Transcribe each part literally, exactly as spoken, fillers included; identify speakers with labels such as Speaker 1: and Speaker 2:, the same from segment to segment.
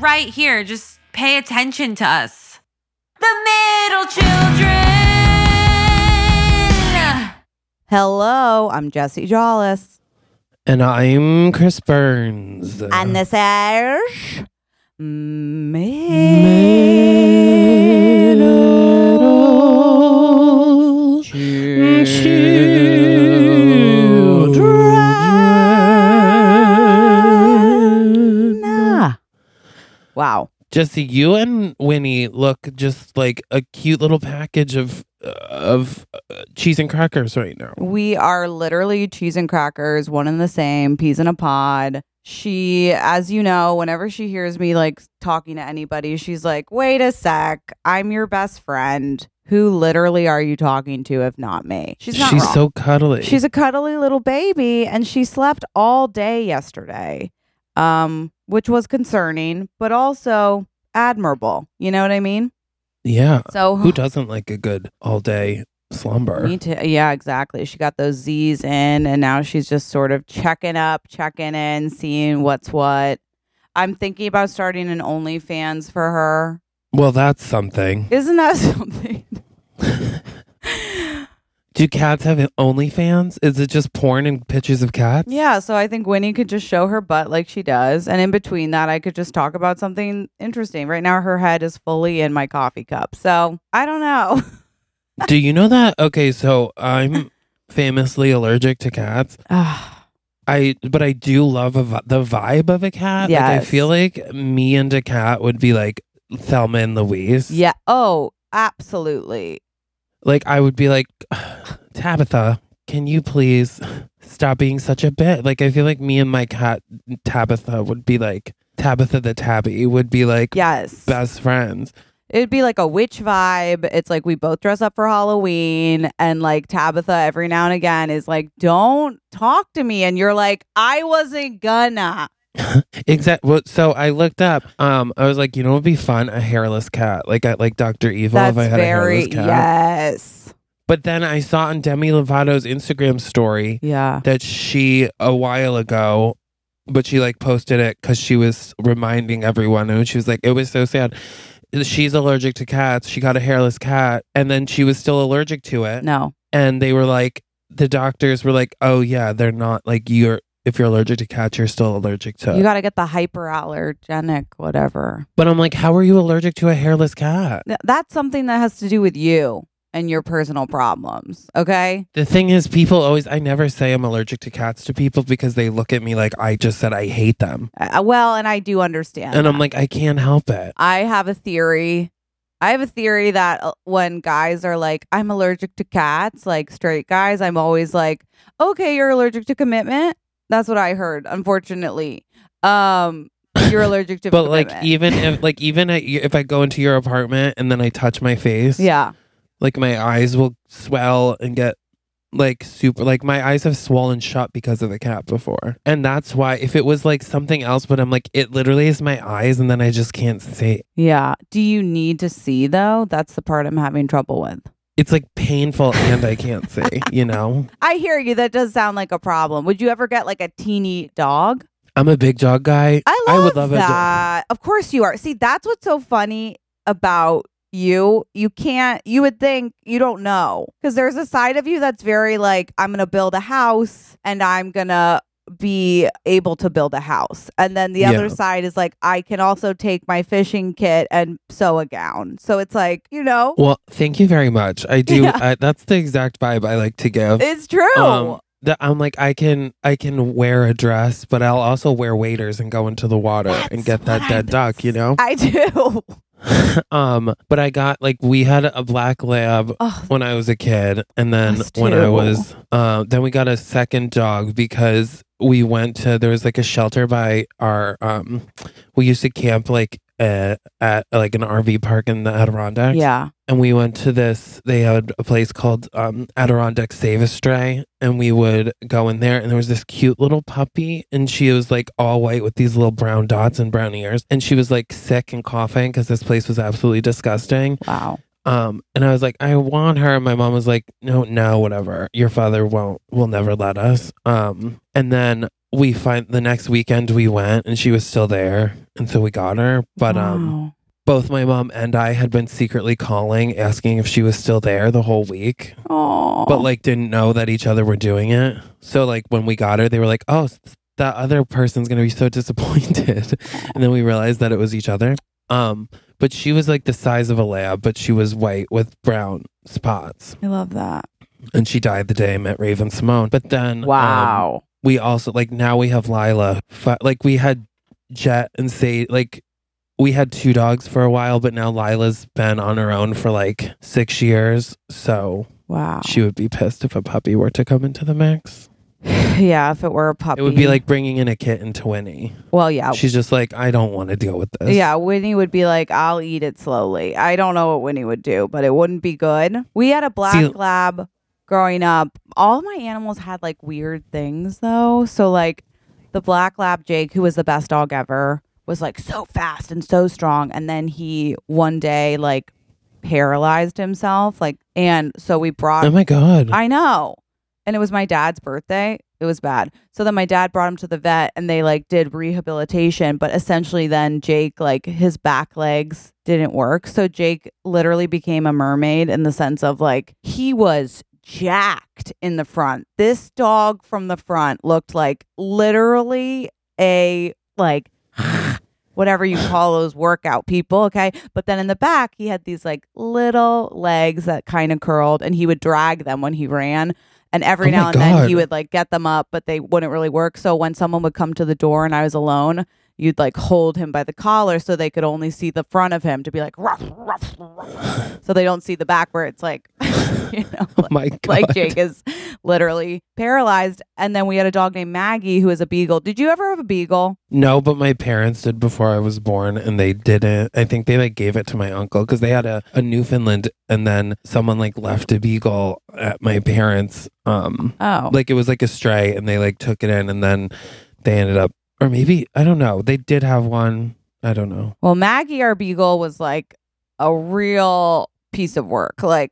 Speaker 1: right here. Just pay attention to us. The middle children.
Speaker 2: Hello, I'm Jessie Jollis.
Speaker 3: And I'm Chris Burns.
Speaker 2: And this is Middle Children. Wow.
Speaker 3: Jesse, you and Winnie look just like a cute little package of uh, of uh, cheese and crackers right now.
Speaker 2: We are literally cheese and crackers, one and the same, peas in a pod. She, as you know, whenever she hears me like talking to anybody, she's like, wait a sec, I'm your best friend. Who literally are you talking to if not me? She's not
Speaker 3: She's
Speaker 2: wrong.
Speaker 3: so cuddly.
Speaker 2: She's a cuddly little baby, and she slept all day yesterday, um, which was concerning, but also admirable. You know what I mean?
Speaker 3: Yeah.
Speaker 2: So
Speaker 3: who doesn't like a good all day slumber?
Speaker 2: Me too. Yeah, exactly. She got those Z's in, and now she's just sort of checking up, checking in, seeing what's what. I'm thinking about starting an OnlyFans for her.
Speaker 3: Well, that's something.
Speaker 2: Isn't that something?
Speaker 3: Do cats have OnlyFans? Is it just porn and pictures of cats?
Speaker 2: Yeah, so I think Winnie could just show her butt like she does. And in between that, I could just talk about something interesting. Right now, her head is fully in my coffee cup. So I don't know.
Speaker 3: Do you know that? Okay, so I'm famously allergic to cats. I but I do love a, vi- the vibe of a cat. Like, I
Speaker 2: Yes.
Speaker 3: feel like me and a cat would be like Thelma and Louise.
Speaker 2: Yeah. Oh, absolutely.
Speaker 3: Like I would be like, Tabitha, can you please stop being such a bit? Like I feel like me and my cat Tabitha would be like Tabitha the Tabby would be like
Speaker 2: Yes.
Speaker 3: best friends.
Speaker 2: It'd be like a witch vibe. It's like we both dress up for Halloween, and like Tabitha every now and again is like, don't talk to me. And you're like, I wasn't gonna.
Speaker 3: Exactly. Well, so I looked up. Um, I was like, you know, it'd be fun a hairless cat, like at like Doctor Evil.
Speaker 2: That's
Speaker 3: if I had
Speaker 2: very,
Speaker 3: a hairless cat.
Speaker 2: yes.
Speaker 3: But then I saw on Demi Lovato's Instagram story
Speaker 2: Yeah.
Speaker 3: that she a while ago, but she like posted it because she was reminding everyone, and she was like, it was so sad. She's allergic to cats. She got a hairless cat, and then she was still allergic to it.
Speaker 2: No.
Speaker 3: And they were like, the doctors were like, oh yeah, they're not like you're. If you're allergic to cats, you're still allergic to.
Speaker 2: You got to get the hyperallergenic, whatever.
Speaker 3: But I'm like, how are you allergic to a hairless cat?
Speaker 2: Th- That's something that has to do with you and your personal problems. Okay.
Speaker 3: The thing is, people always, I never say I'm allergic to cats to people because they look at me like I just said I hate them.
Speaker 2: Uh, well, and I do understand.
Speaker 3: And
Speaker 2: that.
Speaker 3: I'm like, I can't help it.
Speaker 2: I have a theory. I have a theory that uh, when guys are like, I'm allergic to cats, like straight guys, I'm always like, okay, you're allergic to commitment. That's what I heard, unfortunately. Um, you're allergic to
Speaker 3: But
Speaker 2: commitment.
Speaker 3: like, even if, like, even at, if I go into your apartment and then I touch my face,
Speaker 2: yeah.
Speaker 3: like my eyes will swell and get like super, like my eyes have swollen shut because of the cat before. And that's why if it was like something else, but I'm like, it literally is my eyes and then I just can't see.
Speaker 2: Yeah. Do you need to see though? That's the part I'm having trouble with.
Speaker 3: It's like painful and I can't see, you know?
Speaker 2: I hear you. That does sound like a problem. Would you ever get like a teeny dog?
Speaker 3: I'm a big dog guy.
Speaker 2: I love
Speaker 3: I would love
Speaker 2: that. Of course you are. See, that's what's so funny about you. You can't, you would think you don't know. Because there's a side of you that's very like, I'm going to build a house and I'm going to be able to build a house. And then the
Speaker 3: Yeah.
Speaker 2: other side is like, I can also take my fishing kit and sew a gown. So it's like, you know,
Speaker 3: a Well, thank you very much. I do.
Speaker 2: Yeah.
Speaker 3: I, that's the exact vibe I like to give.
Speaker 2: it's true.
Speaker 3: Um, that I'm like, I can, I can wear a dress, but I'll also wear waders and go into the water
Speaker 2: That's
Speaker 3: and get that
Speaker 2: what
Speaker 3: dead
Speaker 2: I-
Speaker 3: duck, you know?
Speaker 2: I do.
Speaker 3: um, but I got like, we had a black lab
Speaker 2: Oh,
Speaker 3: when I was a kid, and then
Speaker 2: Us
Speaker 3: when I
Speaker 2: too.
Speaker 3: was, uh, then we got a second dog because we went to, there was like a shelter by our, um, we used to camp like uh, at like an R V park in the Adirondacks.
Speaker 2: yeah.
Speaker 3: And we went to this, they had a place called um, Adirondack Save a Stray. And we would go in there and there was this cute little puppy. And she was like all white with these little brown dots and brown ears. And she was like sick and coughing because this place was absolutely disgusting.
Speaker 2: Wow.
Speaker 3: Um, and I was like, I want her. And my mom was like, no, no, whatever. Your father won't, will never let us. Um, and then we find the next weekend we went and she was still there. And so we got her. But um,
Speaker 2: Wow.
Speaker 3: both my mom and I had been secretly calling, asking if she was still there the whole week.
Speaker 2: Oh.
Speaker 3: But like didn't know that each other were doing it. So like when we got her, they were like, oh, that other person's going to be so disappointed. And then we realized that it was each other. Um, but she was like the size of a lab, but she was white with brown spots.
Speaker 2: I love that.
Speaker 3: And she died the day I met Raven Simone. But then um,
Speaker 2: Wow.
Speaker 3: we also like now we have Lila. Fi- like we had Jet and Say like we had two dogs for a while, but now Lila's been on her own for like six years. So
Speaker 2: Wow.
Speaker 3: she would be pissed if a puppy were to come into the mix.
Speaker 2: Yeah, if it were a puppy.
Speaker 3: It would be like bringing in a kitten to Winnie.
Speaker 2: Well, yeah.
Speaker 3: She's just like, I don't want to deal with this.
Speaker 2: Yeah, Winnie would be like, I'll eat it slowly. I don't know what Winnie would do, but it wouldn't be good. We had a black
Speaker 3: See-
Speaker 2: lab growing up. All my animals had like weird things though. So like the black lab Jake, who was the best dog ever, was like so fast and so strong. And then he one day like paralyzed himself. Like, and so we brought,
Speaker 3: Oh my God.
Speaker 2: I know. And it was my dad's birthday. It was bad. So then my dad brought him to the vet and they like did rehabilitation. But essentially then Jake, like his back legs didn't work. So Jake literally became a mermaid in the sense of like he was jacked in the front. This dog from the front looked like literally a like whatever you call those workout people, okay? But then in the back, he had these like little legs that kind of curled and he would drag them when he ran. And every
Speaker 3: Oh my
Speaker 2: now and then
Speaker 3: God.
Speaker 2: he would like get them up, but they wouldn't really work. So when someone would come to the door and I was alone, you'd like hold him by the collar so they could only see the front of him to be like, ruff, ruff, ruff. So they don't see the back where it's like, you know,
Speaker 3: Oh my God.
Speaker 2: like Jake is literally paralyzed. And then we had a dog named Maggie who is a beagle. Did you ever have a beagle?
Speaker 3: No, but my parents did before I was born and they didn't. I think they like gave it to my uncle because they had a, a Newfoundland and then someone like left a beagle at my parents. Um,
Speaker 2: Oh.
Speaker 3: like it was like a stray and they like took it in and then they ended up, or maybe, I don't know. They did have one. I don't know.
Speaker 2: Well, Maggie, our beagle, was like a real piece of work. Like,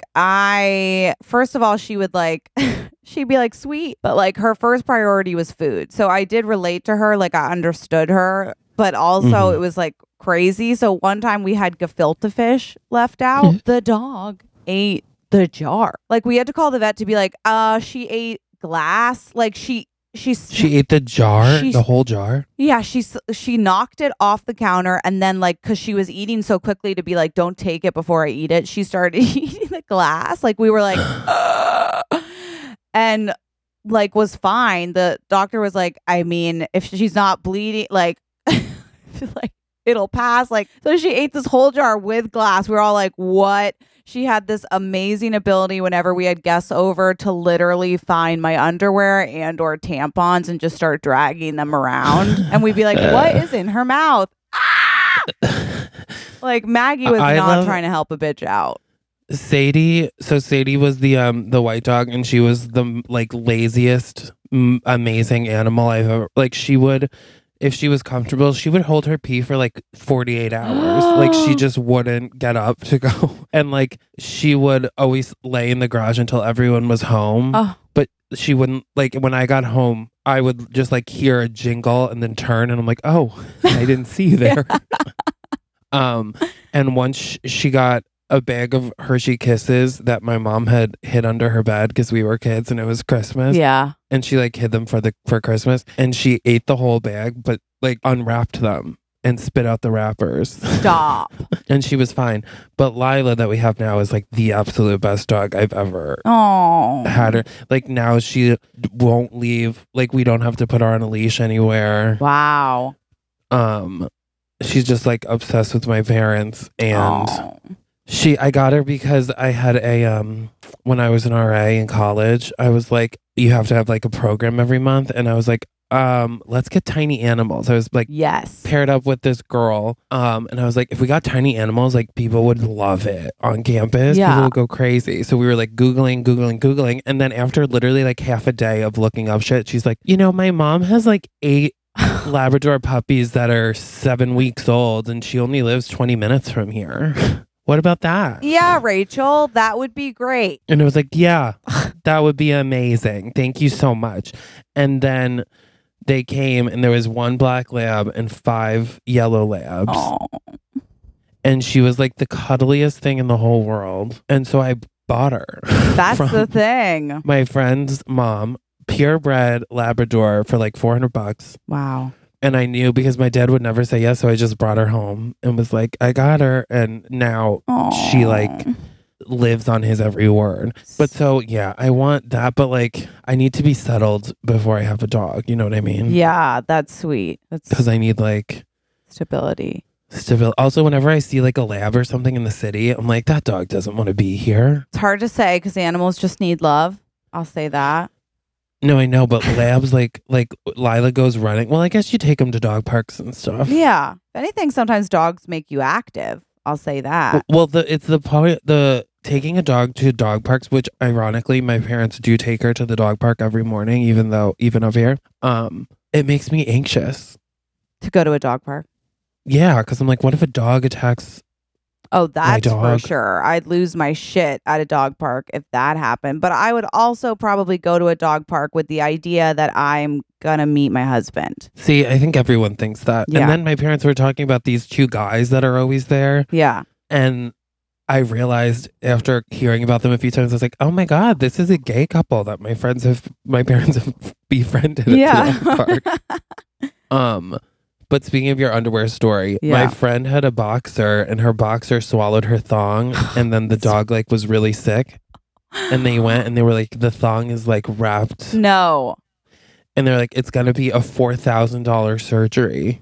Speaker 2: I, first of all, she would like, she'd be like sweet, but like her first priority was food. So I did relate to her. Like, I understood her, but also
Speaker 3: Mhm.
Speaker 2: it was like crazy. So one time we had gefilte fish left out. The dog ate the jar. Like, we had to call the vet to be like, uh, she ate glass. Like, she, she,
Speaker 3: She ate the jar,
Speaker 2: She's-
Speaker 3: the whole jar.
Speaker 2: yeah, she s- she knocked it off the counter and then like cuz she was eating so quickly to be like don't take it before I eat it. She started eating the glass. Like we were like "Ugh," and like was fine. The doctor was like, I mean, if she's not bleeding like like it'll pass. Like so she ate this whole jar with glass. We were all like, "What?" She had this amazing ability whenever we had guests over to literally find my underwear and or tampons and just start dragging them around. And we'd be like, what is in her mouth? Ah! Like Maggie was
Speaker 3: I
Speaker 2: not
Speaker 3: love-
Speaker 2: trying to help a bitch out.
Speaker 3: Sadie, so Sadie was the um the white dog, and she was the like laziest, m- amazing animal I've ever. Like she would, if she was comfortable, she would hold her pee for like forty-eight hours. Like she just wouldn't get up to go, and like she would always lay in the garage until everyone was home.
Speaker 2: Oh.
Speaker 3: But she wouldn't like when I got home. I would just like hear a jingle and then turn, and I'm like, oh, I didn't see you there. um, and once sh- she got a bag of Hershey Kisses that my mom had hid under her bed because we were kids and it was Christmas.
Speaker 2: Yeah.
Speaker 3: And she like hid them for the for Christmas and she ate the whole bag but like unwrapped them and spit out the wrappers.
Speaker 2: Stop.
Speaker 3: And she was fine. But Lila that we have now is like the absolute best dog I've ever
Speaker 2: Oh.
Speaker 3: had her. Like now she won't leave. Like we don't have to put her on a leash anywhere.
Speaker 2: Wow.
Speaker 3: Um she's just like obsessed with my parents and
Speaker 2: Oh.
Speaker 3: She, I got her because I had a, um, when I was an R A in college, I was like, you have to have like a program every month. And I was like, um, let's get tiny animals. I was like
Speaker 2: Yes.
Speaker 3: paired up with this girl. Um, and I was like, if we got tiny animals, like people would love it on campus.
Speaker 2: Yeah.
Speaker 3: People would go crazy. So we were like Googling, Googling, Googling. And then after literally like half a day of looking up shit, she's like, you know, my mom has like eight Labrador puppies that are seven weeks old and she only lives twenty minutes from here. What about that?
Speaker 2: Yeah, Rachel, that would be great.
Speaker 3: And it was like, yeah, that would be amazing. Thank you so much. And then they came and there was one black lab and five yellow labs.
Speaker 2: Oh,
Speaker 3: And she was like the cuddliest thing in the whole world. And so I bought her.
Speaker 2: that's
Speaker 3: from
Speaker 2: the thing.
Speaker 3: my friend's mom, purebred Labrador for like four hundred bucks.
Speaker 2: Wow.
Speaker 3: And I knew because my dad would never say yes. So I just brought her home and was like, I got her. And now
Speaker 2: Aw.
Speaker 3: she like lives on his every word. But so, yeah, I want that. But like, I need to be settled before I have a dog. You know what I mean?
Speaker 2: Yeah, that's sweet. That's
Speaker 3: Because I need like
Speaker 2: stability.
Speaker 3: stability. Also, whenever I see like a lab or something in the city, I'm like, that dog doesn't want to be here.
Speaker 2: It's hard to say because animals just need love. I'll say that.
Speaker 3: No, I know, but labs like like Lila goes running. Well, I guess you take them to dog parks and stuff.
Speaker 2: Yeah. If anything, sometimes dogs make you active. I'll say that.
Speaker 3: Well, the it's the part the taking a dog to dog parks, which ironically my parents do take her to the dog park every morning, even though even up here, um, it makes me anxious.
Speaker 2: To go to a dog park.
Speaker 3: Yeah, because I'm like, what if a dog attacks?
Speaker 2: Oh, that's for
Speaker 3: dog.
Speaker 2: sure. I'd lose my shit at a dog park if that happened. But I would also probably go to a dog park with the idea that I'm going to meet my husband.
Speaker 3: See, I think everyone thinks that.
Speaker 2: Yeah.
Speaker 3: And then my parents were talking about these two guys that are always there,
Speaker 2: Yeah.
Speaker 3: and I realized after hearing about them a few times, I was like, oh my God, this is a gay couple that my friends have, my parents have befriended at
Speaker 2: Yeah.
Speaker 3: the dog park. um, but speaking of your underwear story,
Speaker 2: Yeah.
Speaker 3: my friend had a boxer and her boxer swallowed her thong, and then the dog like was really sick. And they went and they were like, the thong is like wrapped.
Speaker 2: No.
Speaker 3: And they're like, it's going to be a four thousand dollars surgery.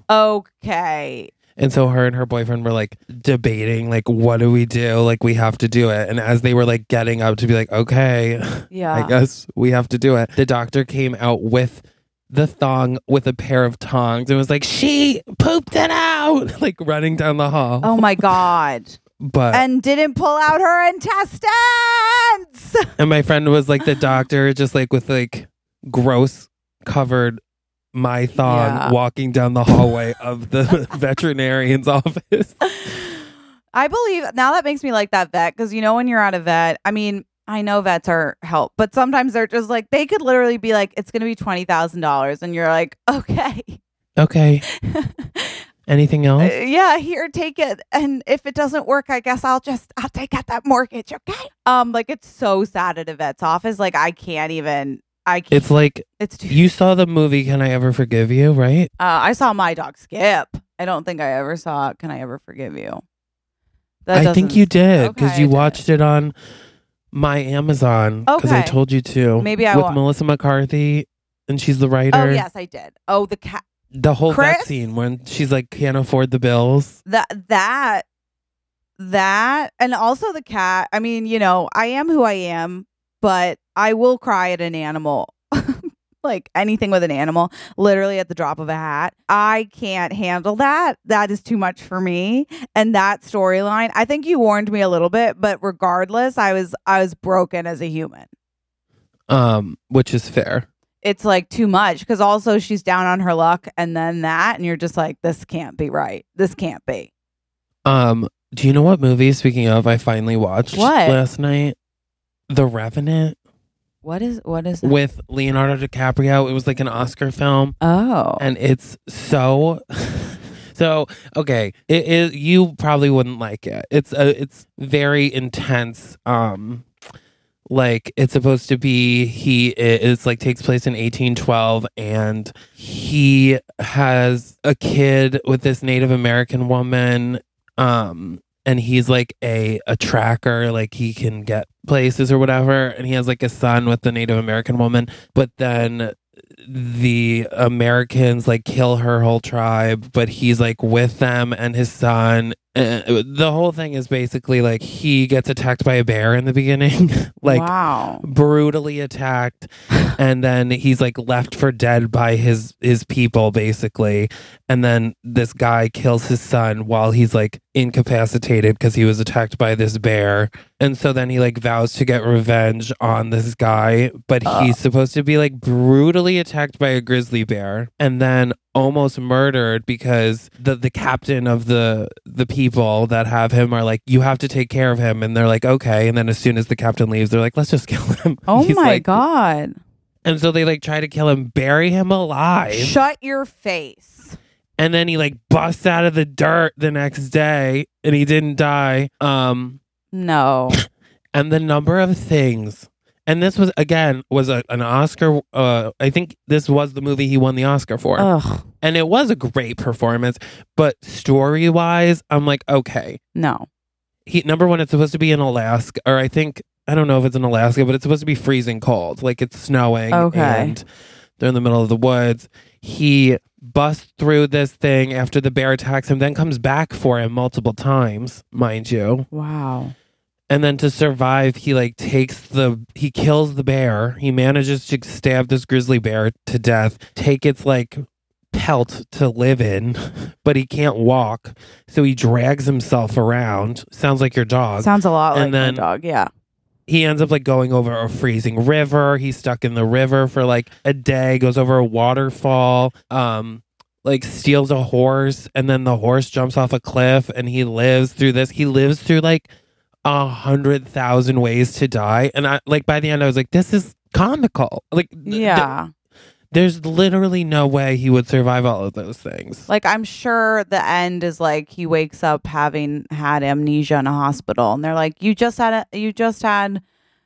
Speaker 2: Okay.
Speaker 3: And so her and her boyfriend were like debating, like, what do we do? Like, we have to do it. And as they were like getting up to be like, okay,
Speaker 2: Yeah.
Speaker 3: I guess we have to do it, the doctor came out with the thong with a pair of tongs and was like, she pooped it out, like running down the hall.
Speaker 2: Oh my God.
Speaker 3: But
Speaker 2: And didn't pull out her intestines.
Speaker 3: and my friend was like the doctor, just like with like gross covered my thong
Speaker 2: Yeah.
Speaker 3: walking down the hallway of the veterinarian's office.
Speaker 2: I believe now that makes me like that vet because you know when you're at a vet, I mean, I know vets are help, but sometimes they're just like they could literally be like, it's gonna be twenty thousand dollars, and you're like, okay,
Speaker 3: Okay. Anything else?
Speaker 2: Uh, yeah, here, take it, and if it doesn't work, I guess I'll just I'll take out that mortgage, okay? Um, like it's so sad at a vet's office, like I can't even. I can't.
Speaker 3: It's like
Speaker 2: It's too.
Speaker 3: you saw the movie Can I Ever Forgive You, right?
Speaker 2: Uh, I saw my dog Skip. I don't think I ever saw Can I Ever Forgive You? That
Speaker 3: I think
Speaker 2: doesn't-
Speaker 3: you did because
Speaker 2: Okay,
Speaker 3: you
Speaker 2: I did.
Speaker 3: watched it on my Amazon because I
Speaker 2: Okay.
Speaker 3: told you to.
Speaker 2: Maybe I
Speaker 3: with
Speaker 2: wa-
Speaker 3: Melissa McCarthy, and she's the writer.
Speaker 2: Oh yes, I did. Oh, the cat.
Speaker 3: The whole vet
Speaker 2: Chris?
Speaker 3: scene when she's like can't afford the bills.
Speaker 2: That that that and also the cat. I mean, you know, I am who I am, but I will cry at an animal. Like anything with an animal, literally at the drop of a hat. I can't handle that. That is too much for me. And that storyline, I think you warned me a little bit, but regardless, I was I was broken as a human.
Speaker 3: Um, which is fair.
Speaker 2: It's like too much because also she's down on her luck and then that and you're just like, this can't be right. This can't be.
Speaker 3: Um, do you know what movie, speaking of, I finally watched
Speaker 2: What?
Speaker 3: last night? The Revenant
Speaker 2: What is what is that?
Speaker 3: with Leonardo DiCaprio. It was like an Oscar film.
Speaker 2: Oh.
Speaker 3: And it's so so okay, it is, you probably wouldn't like it. It's a, it's very intense. Um like it's supposed to be, he is like takes place in eighteen twelve, and he has a kid with this Native American woman, um and he's like a a tracker, like he can get places or whatever, and he has like a son with the Native American woman, but then the Americans like kill her whole tribe, but he's like with them and his son. Uh, the whole thing is basically like he gets attacked by a bear in the beginning, like
Speaker 2: wow.
Speaker 3: brutally attacked, and then he's like left for dead by his his people basically, and then this guy kills his son while he's like incapacitated because he was attacked by this bear, and so then he like vows to get revenge on this guy, but he's supposed to be like brutally attacked by a grizzly bear and then almost murdered because the the captain of the the people that have him are like, you have to take care of him, and they're like, okay, and then as soon as the captain leaves, they're like, let's just kill him.
Speaker 2: Oh
Speaker 3: He's
Speaker 2: my
Speaker 3: like-
Speaker 2: God.
Speaker 3: And so they like try to kill him, bury him alive.
Speaker 2: Shut your face.
Speaker 3: And then he like busts out of the dirt the next day and he didn't die. Um,
Speaker 2: no.
Speaker 3: And the number of things. And this was, again, was a, an Oscar. Uh, I think this was the movie he won the Oscar for.
Speaker 2: Ugh.
Speaker 3: And it was a great performance. But story-wise, I'm like, okay.
Speaker 2: No.
Speaker 3: He Number one, it's supposed to be in Alaska. Or I think, I don't know if it's in Alaska, but it's supposed to be freezing cold. Like it's snowing.
Speaker 2: Okay.
Speaker 3: And they're in the middle of the woods. He busts through this thing after the bear attacks him, then comes back for him multiple times, mind you.
Speaker 2: Wow.
Speaker 3: And then to survive, he like takes the, he kills the bear. He manages to stab this grizzly bear to death, take its like pelt to live in, but he can't walk. So he drags himself around. Sounds like your dog.
Speaker 2: Sounds a lot
Speaker 3: And
Speaker 2: like
Speaker 3: then-
Speaker 2: my dog. Yeah.
Speaker 3: He ends up like going over a freezing river. He's stuck in the river for like a day, goes over a waterfall, um, like steals a horse, and then the horse jumps off a cliff and he lives through this. He lives through like a hundred thousand ways to die. And I like by the end I was like, this is comical. Like th- th-
Speaker 2: Yeah.
Speaker 3: there's literally no way he would survive all of those things.
Speaker 2: Like, I'm sure the end is like he wakes up having had amnesia in a hospital, and they're like, "You just had a, you just had,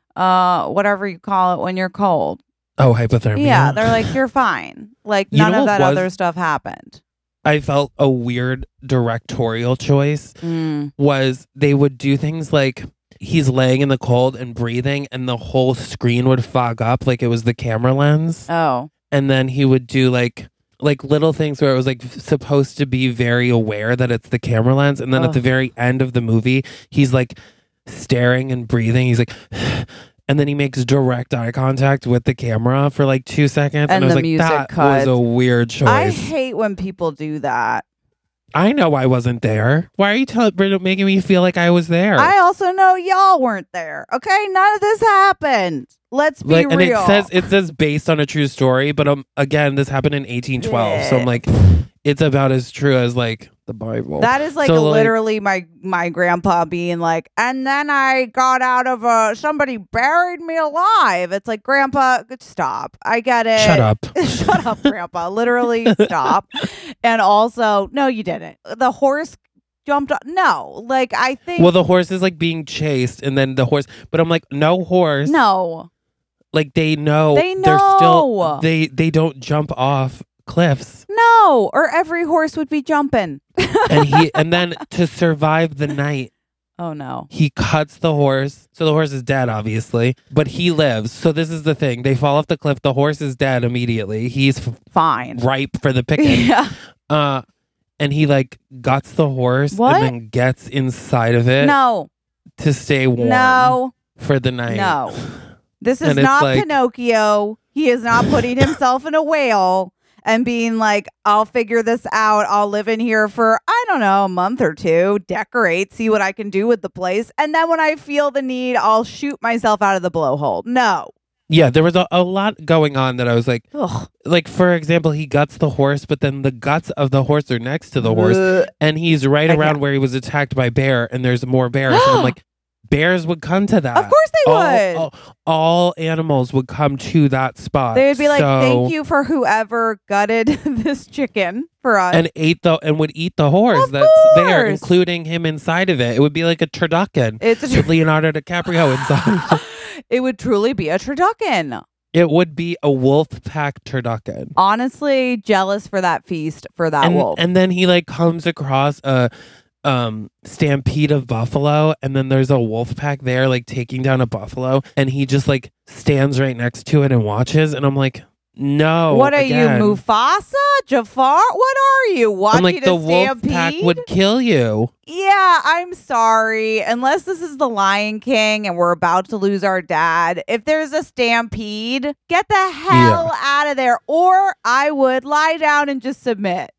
Speaker 2: uh, whatever you call it when you're cold."
Speaker 3: Oh, hypothermia.
Speaker 2: Yeah, they're like, "You're fine." Like
Speaker 3: You
Speaker 2: none
Speaker 3: know
Speaker 2: of
Speaker 3: what
Speaker 2: that
Speaker 3: was-
Speaker 2: other stuff happened.
Speaker 3: I felt a weird directorial choice.
Speaker 2: Mm.
Speaker 3: Was they would do things like he's laying in the cold and breathing and the whole screen would fog up like it was the camera lens.
Speaker 2: Oh,
Speaker 3: And then he would do like like little things where it was like f- supposed to be very aware that it's the camera lens. And then at
Speaker 2: Ugh.
Speaker 3: the very end of the movie, he's like staring and breathing. He's like and then he makes direct eye contact with the camera for like two seconds.
Speaker 2: And
Speaker 3: And, I was
Speaker 2: the
Speaker 3: like,
Speaker 2: music
Speaker 3: that
Speaker 2: cuts.
Speaker 3: was a weird choice.
Speaker 2: I
Speaker 3: I,
Speaker 2: hate when people do that.
Speaker 3: know I wasn't there. Why are you tell- making me feel like I was there?
Speaker 2: I also know y'all weren't there. Okay, none of this happened. Let's be
Speaker 3: Like,
Speaker 2: real.
Speaker 3: and it says it says based on a true story, but um again, this happened in eighteen twelve, so I'm like, it's about as true as like the Bible.
Speaker 2: That is like
Speaker 3: So, like-
Speaker 2: literally my my grandpa being like, and then I got out of a somebody buried me alive. It's like, Grandpa, stop. I get it.
Speaker 3: Shut up.
Speaker 2: Shut up, Grandpa. Literally stop. And also, no, you didn't. The horse jumped up. No, like I think
Speaker 3: Well, the horse is like being chased, and then the horse. But I'm like, no horse.
Speaker 2: no.
Speaker 3: Like they know.
Speaker 2: They
Speaker 3: They're still.
Speaker 2: know.
Speaker 3: They they don't jump off cliffs,
Speaker 2: No, or every horse would be jumping.
Speaker 3: and he and then to survive the night,
Speaker 2: Oh no.
Speaker 3: he cuts the horse. So the horse is dead, obviously, but he lives. So this is the thing: they fall off the cliff. The horse is dead immediately. He's f-
Speaker 2: Fine.
Speaker 3: ripe for the picking.
Speaker 2: Yeah.
Speaker 3: Uh, and he like guts the horse
Speaker 2: What?
Speaker 3: and then gets inside of it
Speaker 2: No.
Speaker 3: to stay warm
Speaker 2: No.
Speaker 3: for the night.
Speaker 2: No. This is
Speaker 3: And it's
Speaker 2: not
Speaker 3: like-
Speaker 2: Pinocchio. He is not putting himself in a whale and being like, I'll figure this out. I'll live in here for, I don't know, a month or two, decorate, see what I can do with the place. And then when I feel the need, I'll shoot myself out of the blowhole. No.
Speaker 3: Yeah, there was a, a lot going on that I was like,
Speaker 2: Ugh.
Speaker 3: like for example, he guts the horse, but then the guts of the horse are next to the horse,
Speaker 2: Ugh.
Speaker 3: and he's right
Speaker 2: I
Speaker 3: around
Speaker 2: can't.
Speaker 3: where he was attacked by bear, and there's more bears. And I'm like, bears would come to that.
Speaker 2: Of course they
Speaker 3: all,
Speaker 2: would.
Speaker 3: All, all animals would come to that spot.
Speaker 2: They would be like,
Speaker 3: So-
Speaker 2: thank you for whoever gutted this chicken for us.
Speaker 3: And ate the and would eat the horse
Speaker 2: Of
Speaker 3: that's there,
Speaker 2: course.
Speaker 3: including him inside of it. It would be like a turducken
Speaker 2: it's a
Speaker 3: with Leonardo DiCaprio inside.
Speaker 2: it would truly be a turducken.
Speaker 3: It would be a wolf pack turducken.
Speaker 2: Honestly, jealous for that feast for that
Speaker 3: and,
Speaker 2: wolf.
Speaker 3: and then he like comes across a um stampede of buffalo, and then there's a wolf pack there like taking down a buffalo, and he just like stands right next to it and watches, and I'm like, no.
Speaker 2: What are
Speaker 3: again.
Speaker 2: you, Mufasa? Jafar? What are you? Watching
Speaker 3: I'm like,
Speaker 2: a
Speaker 3: the wolf
Speaker 2: stampede?
Speaker 3: pack would kill you.
Speaker 2: Yeah, I'm sorry. Unless this is the Lion King and we're about to lose our dad, if there's a stampede, get the hell out of there. Or I would lie down and just submit.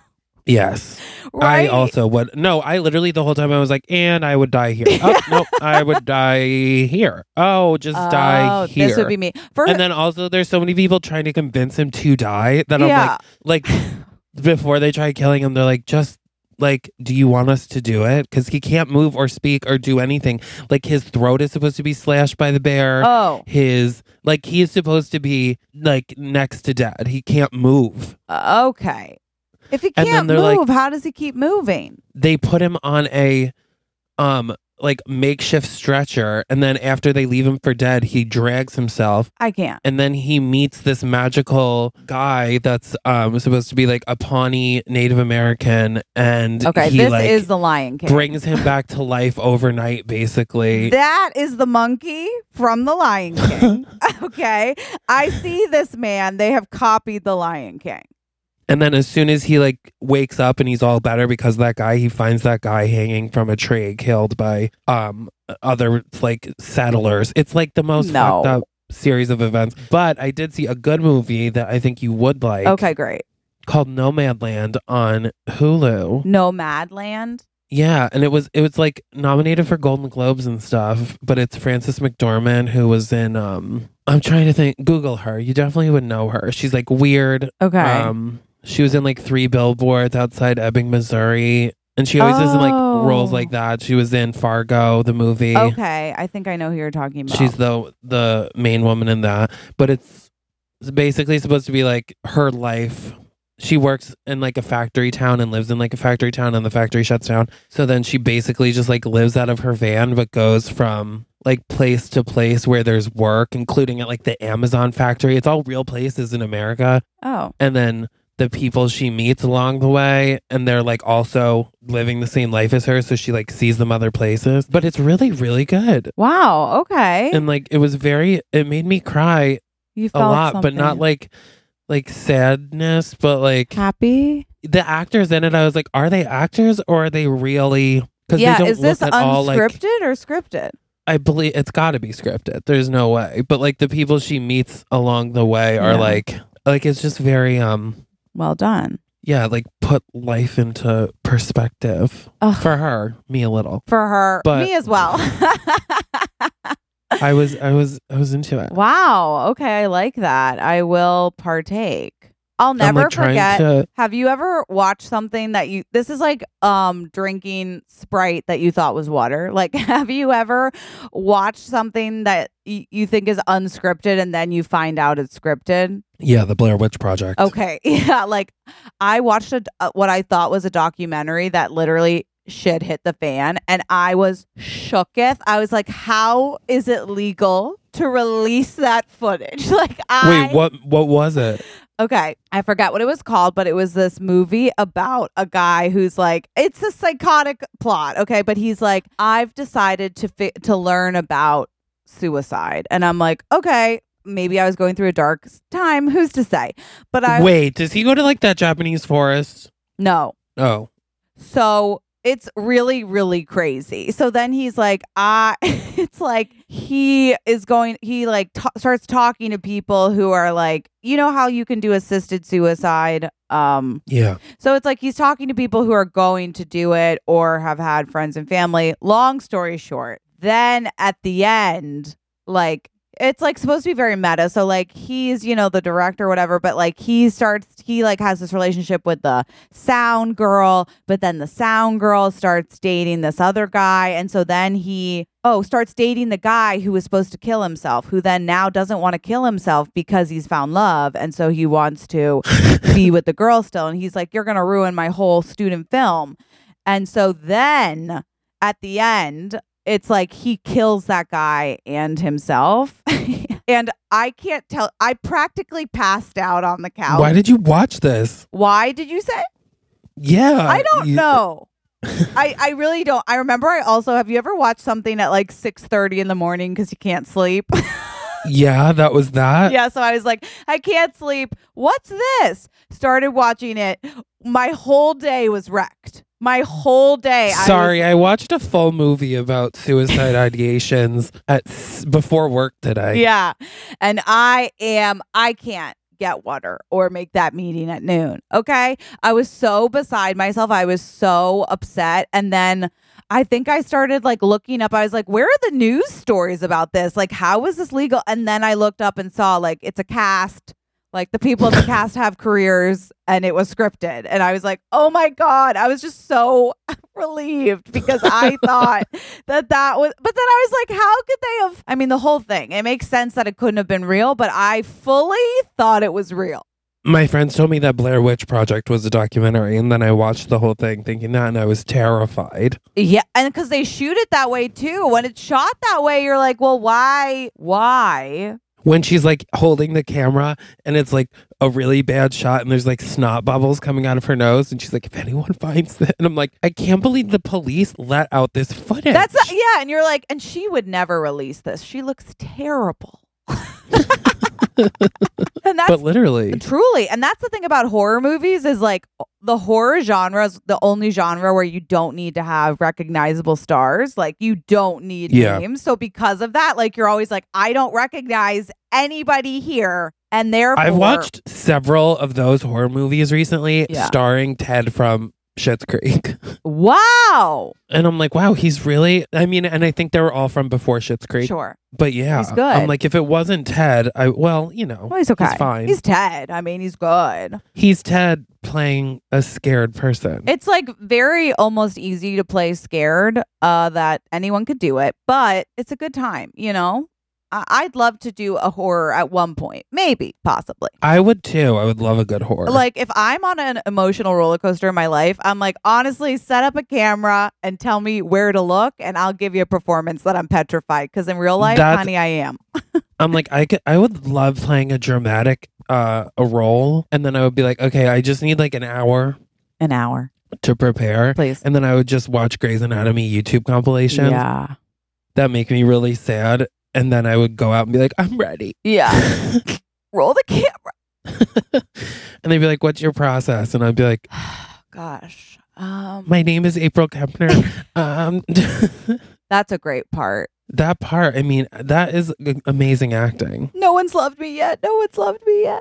Speaker 3: Yes.
Speaker 2: Right?
Speaker 3: I also would. No, I literally the whole time I was like, and I would die here. Oh, no, I would die here. Oh, just die
Speaker 2: Oh,
Speaker 3: here.
Speaker 2: This would be me. For
Speaker 3: And then also there's so many people trying to convince him to die that
Speaker 2: yeah.
Speaker 3: I'm like, like before they try killing him, they're like, just like, do you want us to do it? Because he can't move or speak or do anything. Like, his throat is supposed to be slashed by the bear.
Speaker 2: Oh.
Speaker 3: His, like, he is supposed to be, like, next to dead. He can't move.
Speaker 2: Uh, okay. If he
Speaker 3: And then
Speaker 2: can't
Speaker 3: they're
Speaker 2: move,
Speaker 3: like-
Speaker 2: how does he keep moving?
Speaker 3: They put him on a, um, like, makeshift stretcher. And then after they leave him for dead, he drags himself.
Speaker 2: I can't.
Speaker 3: And then he meets this magical guy that's um supposed to be like a Pawnee Native American, and
Speaker 2: Okay,
Speaker 3: he
Speaker 2: this
Speaker 3: like
Speaker 2: is the Lion King.
Speaker 3: brings him back to life overnight, basically.
Speaker 2: That is the monkey from the Lion King. Okay. I see this man. They have copied the Lion King.
Speaker 3: And then as soon as he like wakes up and he's all better because of that guy, he finds that guy hanging from a tree, killed by um other like settlers. It's like the most
Speaker 2: No.
Speaker 3: fucked up series of events. But I did see a good movie that I think you would like.
Speaker 2: Okay, great.
Speaker 3: Called Nomadland on Hulu.
Speaker 2: Nomadland.
Speaker 3: Yeah, and it was it was like nominated for Golden Globes and stuff, but it's Frances McDormand who was in um I'm trying to think, Google her. You definitely would know her. She's like weird.
Speaker 2: Okay.
Speaker 3: Um she was in like Three Billboards Outside Ebbing, Missouri. And she always is in like
Speaker 2: Oh.
Speaker 3: roles like that. She was in Fargo, the movie.
Speaker 2: Okay. I think I know who you're talking about.
Speaker 3: She's the the main woman in that. But it's, it's basically supposed to be like her life. She works in like a factory town and lives in like a factory town, and the factory shuts down. So then she basically just like lives out of her van, but goes from like place to place where there's work, including at like the Amazon factory. It's all real places in America.
Speaker 2: Oh.
Speaker 3: And then the people she meets along the way, and they're like also living the same life as her. So she like sees them other places. But it's really, really good.
Speaker 2: Wow. Okay.
Speaker 3: And like it was very, it made me cry
Speaker 2: You
Speaker 3: a
Speaker 2: felt
Speaker 3: lot, but not
Speaker 2: something.
Speaker 3: like like sadness, but like
Speaker 2: happy.
Speaker 3: the actors in it. I was like, are they actors or are they really? Because
Speaker 2: Yeah.
Speaker 3: they don't
Speaker 2: Is this
Speaker 3: look at all like.
Speaker 2: unscripted or scripted?
Speaker 3: I believe it's got to be scripted. There's no way. But like the people she meets along the way are
Speaker 2: Yeah.
Speaker 3: like, like it's just very um.
Speaker 2: Well done.
Speaker 3: Yeah, like put life into perspective
Speaker 2: Ugh.
Speaker 3: for her, me a little.
Speaker 2: For her,
Speaker 3: But-
Speaker 2: me as well.
Speaker 3: I was, I was, I was into it.
Speaker 2: Wow. Okay. I like that. I will partake. I'll
Speaker 3: I'm
Speaker 2: never
Speaker 3: like trying
Speaker 2: forget.
Speaker 3: to.
Speaker 2: Have you ever watched something that you, this is like um drinking Sprite that you thought was water? Like, have you ever watched something that y- you think is unscripted and then you find out it's scripted?
Speaker 3: Yeah, the Blair Witch Project.
Speaker 2: Okay. Yeah. Like, I watched a, uh, what I thought was a documentary that literally shit hit the fan, and I was shooketh. I was like, how is it legal to release that footage? Like, I.
Speaker 3: Wait, what? What was it?
Speaker 2: Okay, I forgot what it was called, but it was this movie about a guy who's like, it's a psychotic plot, okay, but he's like, I've decided to fi- to learn about suicide, and I'm like, okay, maybe I was going through a dark time. Who's to say? But I
Speaker 3: Wait, does he go to like that Japanese forest?
Speaker 2: no.
Speaker 3: Oh,
Speaker 2: So it's really, really crazy. So then he's like, I, it's like he is going, he like t- starts talking to people who are like, you know how you can do assisted suicide? Um,
Speaker 3: yeah.
Speaker 2: so it's like he's talking to people who are going to do it or have had friends and family. Long story short, then at the end, like, it's like supposed to be very meta. So like he's, you know, the director or whatever, but like he starts, he like has this relationship with the sound girl, but then the sound girl starts dating this other guy. And so then he, oh, starts dating the guy who was supposed to kill himself, who then now doesn't want to kill himself because he's found love. And so he wants to be with the girl still. And he's like, you're going to ruin my whole student film. And so then at the end, it's like he kills that guy and himself. And I can't tell. I practically passed out on the couch.
Speaker 3: Why did you watch this?
Speaker 2: Why did you say?
Speaker 3: Yeah.
Speaker 2: I don't
Speaker 3: you-
Speaker 2: know. I, I really don't. I remember I also, have you ever watched something at like six thirty in the morning because you can't sleep?
Speaker 3: Yeah, that was that.
Speaker 2: Yeah, so I was like, I can't sleep. What's this? Started watching it. My whole day was wrecked. My whole day.
Speaker 3: Sorry,
Speaker 2: I
Speaker 3: I watched a full movie about suicide ideations at s- before work today.
Speaker 2: was, yeah. And I am, I can't get water or make that meeting at noon. Okay. I was so beside myself. I was so upset. And then I think I started like looking up. I was like, where are the news stories about this? Like, how is this legal? And then I looked up and saw like it's a cast. Like the people in the cast have careers and it was scripted. And I was like, oh my God. I was just so relieved because I thought that that was, but then I was like, how could they have? I mean, the whole thing, it makes sense that it couldn't have been real, but I fully thought it was real.
Speaker 3: My friends told me that Blair Witch Project was a documentary, and then I watched the whole thing thinking that, and I was terrified.
Speaker 2: Yeah. And because they shoot it that way too. When it's shot that way, you're like, well, why? Why?
Speaker 3: When she's like holding the camera and it's like a really bad shot and there's like snot bubbles coming out of her nose and she's like, if anyone finds that, and I'm like, I can't believe the police let out this footage.
Speaker 2: That's a, yeah, and you're like, and she would never release this. She looks terrible. And that's
Speaker 3: but literally,
Speaker 2: truly, and that's the thing about horror movies is like the horror genre is the only genre where you don't need to have recognizable stars. Like you don't need
Speaker 3: yeah.
Speaker 2: names. So because of that, like you're always like, I don't recognize anybody here. And therefore,
Speaker 3: I've watched several of those horror movies recently
Speaker 2: Yeah.
Speaker 3: starring Ted from Schitt's Creek.
Speaker 2: Wow.
Speaker 3: And I'm like, wow, he's really, I mean, and I think they were all from before Schitt's Creek.
Speaker 2: Sure.
Speaker 3: But yeah,
Speaker 2: He's good.
Speaker 3: I'm like, if it wasn't Ted, I, well, you know,
Speaker 2: Well, he's okay.
Speaker 3: he's fine.
Speaker 2: He's Ted. I mean, he's good.
Speaker 3: He's Ted playing a scared person.
Speaker 2: It's like very almost easy to play scared, uh, that anyone could do it, but it's a good time, you know? I- I'd love to do a horror at one point. Maybe, possibly.
Speaker 3: I would too. I would love a good horror.
Speaker 2: Like if I'm on an emotional roller coaster in my life, I'm like, honestly, set up a camera and tell me where to look and I'll give you a performance that I'm petrified. Because in real life,
Speaker 3: That's-
Speaker 2: honey, I am.
Speaker 3: I'm like, I could, I would love playing a dramatic, uh, a role. And then I would be like, okay, I just need like an hour
Speaker 2: An hour,
Speaker 3: to prepare.
Speaker 2: please.
Speaker 3: And then I would just watch Grey's Anatomy YouTube compilations
Speaker 2: Yeah.
Speaker 3: that make me really sad. And then I would go out and be like, I'm ready.
Speaker 2: Yeah. Roll the camera.
Speaker 3: And they'd be like, what's your process? And I'd be like,
Speaker 2: Gosh. Um,
Speaker 3: my name is April Kempner. um,
Speaker 2: that's a great part.
Speaker 3: that part, I mean, that is g- amazing acting.
Speaker 2: No one's loved me yet. No one's loved me yet.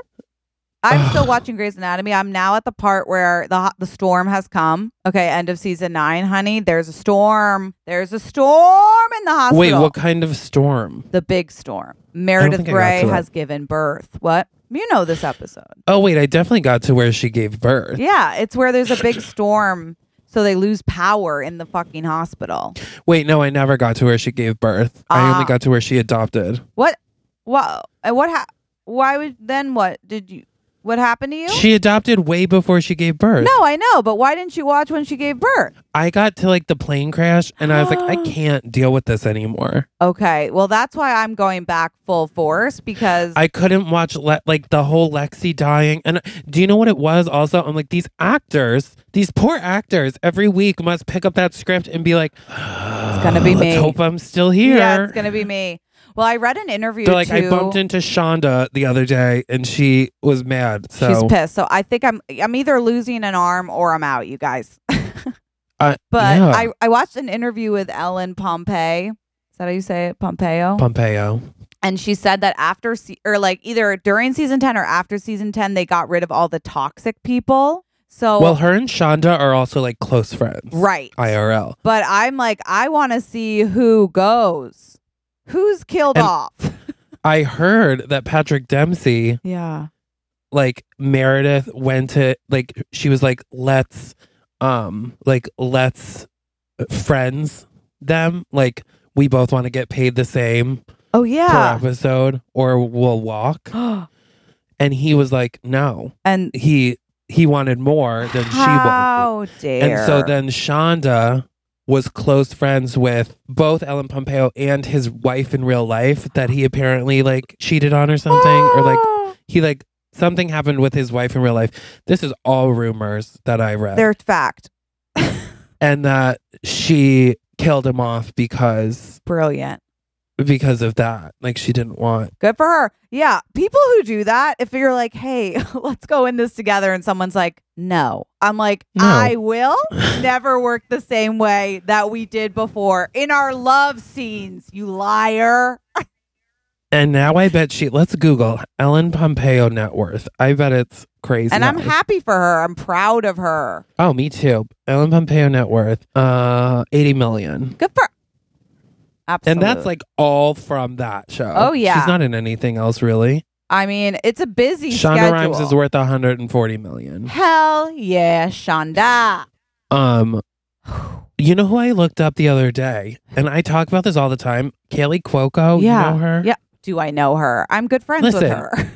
Speaker 2: I'm still watching Grey's Anatomy. I'm now at the part where the ho- the storm has come. Okay, end of season nine, honey. There's a storm. There's a storm in the hospital.
Speaker 3: Wait, what kind of storm?
Speaker 2: The big storm. Meredith
Speaker 3: think I got
Speaker 2: Grey
Speaker 3: to it.
Speaker 2: has given birth. What? You know this episode.
Speaker 3: Oh, wait, I definitely got to where she gave birth.
Speaker 2: Yeah, it's where there's a big storm, so they lose power in the fucking hospital.
Speaker 3: Wait, no, I never got to where she gave birth. I
Speaker 2: Ah.
Speaker 3: only got to where she adopted.
Speaker 2: What? What? And what? Ha- why would then? What did you? What happened to you?
Speaker 3: She adopted way before she gave birth.
Speaker 2: No, I know, but why didn't you watch when she gave birth?
Speaker 3: I got to like the plane crash and I was like, I can't deal with this anymore.
Speaker 2: Okay, well that's why I'm going back full force because
Speaker 3: I couldn't watch le- like the whole Lexi dying. And do you know what it was also? I'm like, these actors, these poor actors every week must pick up that script and be like,
Speaker 2: it's gonna be me.
Speaker 3: Let's hope I'm still here.
Speaker 2: Yeah, it's gonna be me. Well, I read an interview.
Speaker 3: They're like,
Speaker 2: too.
Speaker 3: I bumped into Shonda the other day and she was mad. So
Speaker 2: She's pissed. So I think I'm I'm either losing an arm or I'm out, you guys.
Speaker 3: uh,
Speaker 2: But
Speaker 3: yeah.
Speaker 2: I, I watched an interview with Ellen Pompeo. Is that how you say it? Pompeo?
Speaker 3: Pompeo.
Speaker 2: And she said that after, se- or like either during season ten or after season ten, they got rid of all the toxic people. So,
Speaker 3: Well, her and Shonda are also like close friends.
Speaker 2: right.
Speaker 3: I R L.
Speaker 2: But I'm like, I want to see who goes. Who's killed
Speaker 3: And-
Speaker 2: off?
Speaker 3: I heard that Patrick Dempsey,
Speaker 2: Yeah.
Speaker 3: like Meredith went to like she was like, let's um like let's friends them. Like we both want to get paid the same
Speaker 2: Oh,
Speaker 3: per
Speaker 2: yeah.
Speaker 3: episode or we'll walk. And he was like, no.
Speaker 2: and
Speaker 3: He he wanted more than she wanted.
Speaker 2: how dare.
Speaker 3: And so then Shonda was close friends with both Ellen Pompeo and his wife in real life that he apparently like cheated on or something or like he like something happened with his wife in real life. This is all rumors that I read.
Speaker 2: They're fact.
Speaker 3: And that she killed him off because
Speaker 2: Brilliant.
Speaker 3: because of that. Like she didn't want.
Speaker 2: Good for her. Yeah. People who do that, if you're like, hey, let's go in this together, and someone's like, no. I'm like,
Speaker 3: No.
Speaker 2: I will never work the same way that we did before in our love scenes, you liar.
Speaker 3: And now I bet she let's Google Ellen Pompeo net worth. I bet it's crazy.
Speaker 2: And I'm
Speaker 3: high.
Speaker 2: happy for her. I'm proud of her.
Speaker 3: Oh, me too. Ellen Pompeo net worth, uh, eighty million.
Speaker 2: Good for Absolutely.
Speaker 3: And that's like all from that show.
Speaker 2: Oh, yeah.
Speaker 3: She's not in anything else really.
Speaker 2: I mean, it's a busy
Speaker 3: Shonda
Speaker 2: schedule.
Speaker 3: Rhimes is worth one hundred forty million.
Speaker 2: Hell yeah, Shonda.
Speaker 3: Um, you know who I looked up the other day, and I talk about this all the time. Kaylee Cuoco.
Speaker 2: Yeah.
Speaker 3: You know her?
Speaker 2: Yeah. Do I know her? I'm good friends
Speaker 3: Listen.
Speaker 2: with her.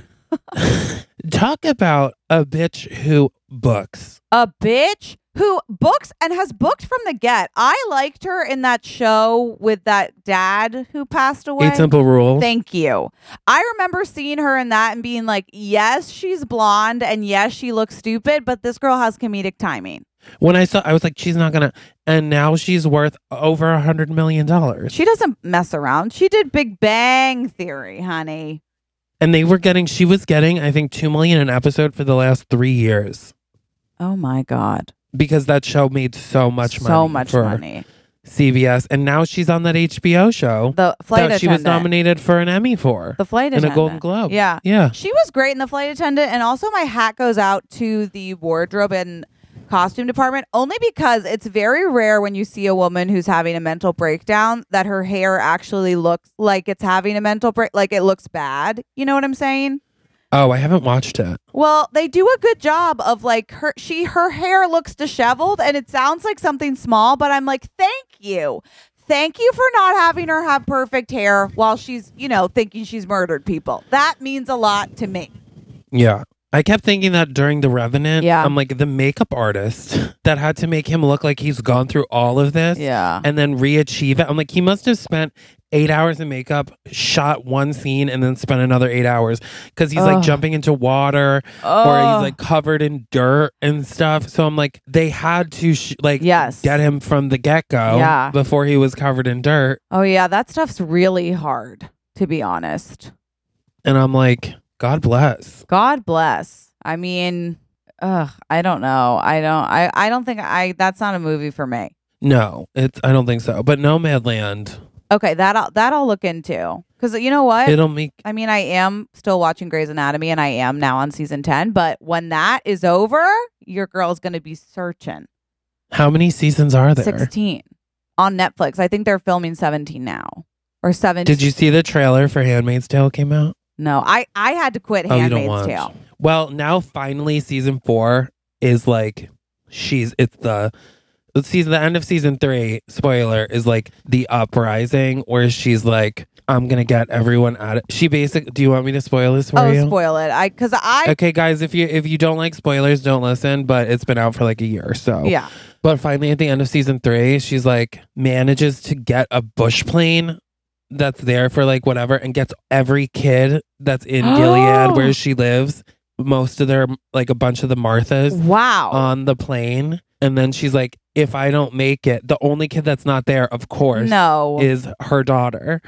Speaker 3: Talk about a bitch who books.
Speaker 2: A bitch who books and has booked from the get. I liked her in that show with that dad who passed away.
Speaker 3: Eight Simple Rules.
Speaker 2: Thank you. I remember seeing her in that and being like, yes, she's blonde and yes, she looks stupid, but this girl has comedic timing.
Speaker 3: When I saw, I was like, she's not gonna. And now she's worth over a hundred million dollars.
Speaker 2: She doesn't mess around. She did Big Bang Theory, honey.
Speaker 3: And they were getting, she was getting, I think, two million an episode for the last three years
Speaker 2: Oh my God.
Speaker 3: because that show made so much money.
Speaker 2: So much
Speaker 3: for
Speaker 2: money.
Speaker 3: C B S, and now she's on that H B O show
Speaker 2: The flight
Speaker 3: that
Speaker 2: attendant.
Speaker 3: she was nominated for an Emmy for,
Speaker 2: The flight
Speaker 3: and
Speaker 2: attendant.
Speaker 3: a Golden Globe.
Speaker 2: Yeah.
Speaker 3: yeah.
Speaker 2: She was great in The Flight Attendant. And also my hat goes out to the wardrobe and costume department, only because it's very rare when you see a woman who's having a mental breakdown that her hair actually looks like it's having a mental break, like it looks bad. You know what I'm saying?
Speaker 3: Oh, I haven't watched it.
Speaker 2: Well, they do a good job of like her she her hair looks disheveled and it sounds like something small, but I'm like, thank you. Thank you for not having her have perfect hair while she's, you know, thinking she's murdered people. That means a lot to me.
Speaker 3: Yeah. I kept thinking that during The Revenant.
Speaker 2: Yeah.
Speaker 3: I'm like, the makeup artist that had to make him look like he's gone through all of this
Speaker 2: Yeah.
Speaker 3: and then re-achieve it. I'm like, he must have spent eight hours in makeup, shot one scene, and then spent another eight hours because he's
Speaker 2: Ugh.
Speaker 3: like jumping into water or
Speaker 2: Oh.
Speaker 3: he's like covered in dirt and stuff. So I'm like, they had to sh- like
Speaker 2: Yes.
Speaker 3: get him from the get-go
Speaker 2: Yeah.
Speaker 3: before he was covered in dirt.
Speaker 2: Oh yeah, that stuff's really hard, to be honest.
Speaker 3: And I'm like, God bless.
Speaker 2: God bless. I mean, ugh, I don't know. I don't I, I don't think I that's not a movie for me.
Speaker 3: No, it's I don't think so. But Nomadland,
Speaker 2: Okay, that I'll, that I'll look into. Cuz you know what?
Speaker 3: it'll make
Speaker 2: I mean, I am still watching Grey's Anatomy and I am now on season ten, but when that is over, your girl's going to be searching.
Speaker 3: how many seasons are there?
Speaker 2: sixteen on Netflix. I think they're filming seventeen now. Or seventeen.
Speaker 3: Did you see the trailer for Handmaid's Tale came out?
Speaker 2: No, I I had to quit
Speaker 3: Oh, you don't
Speaker 2: Handmaid's
Speaker 3: watch.
Speaker 2: Tale.
Speaker 3: Well, now finally season four is like she's it's the the season the end of season three, spoiler, is like the uprising where she's like, I'm gonna get everyone out of she basically do you want me to spoil this for
Speaker 2: Oh,
Speaker 3: you?
Speaker 2: spoil it. I cuz I
Speaker 3: Okay, guys, if you if you don't like spoilers, don't listen, but it's been out for like a year or so.
Speaker 2: yeah.
Speaker 3: But finally at the end of season three, she's like manages to get a bush plane that's there for like whatever and gets every kid that's in Gilead where she lives, most of their like a bunch of the Marthas
Speaker 2: Wow.
Speaker 3: on the plane. And then she's like, if I don't make it, the only kid that's not there, of course,
Speaker 2: no.
Speaker 3: is her daughter.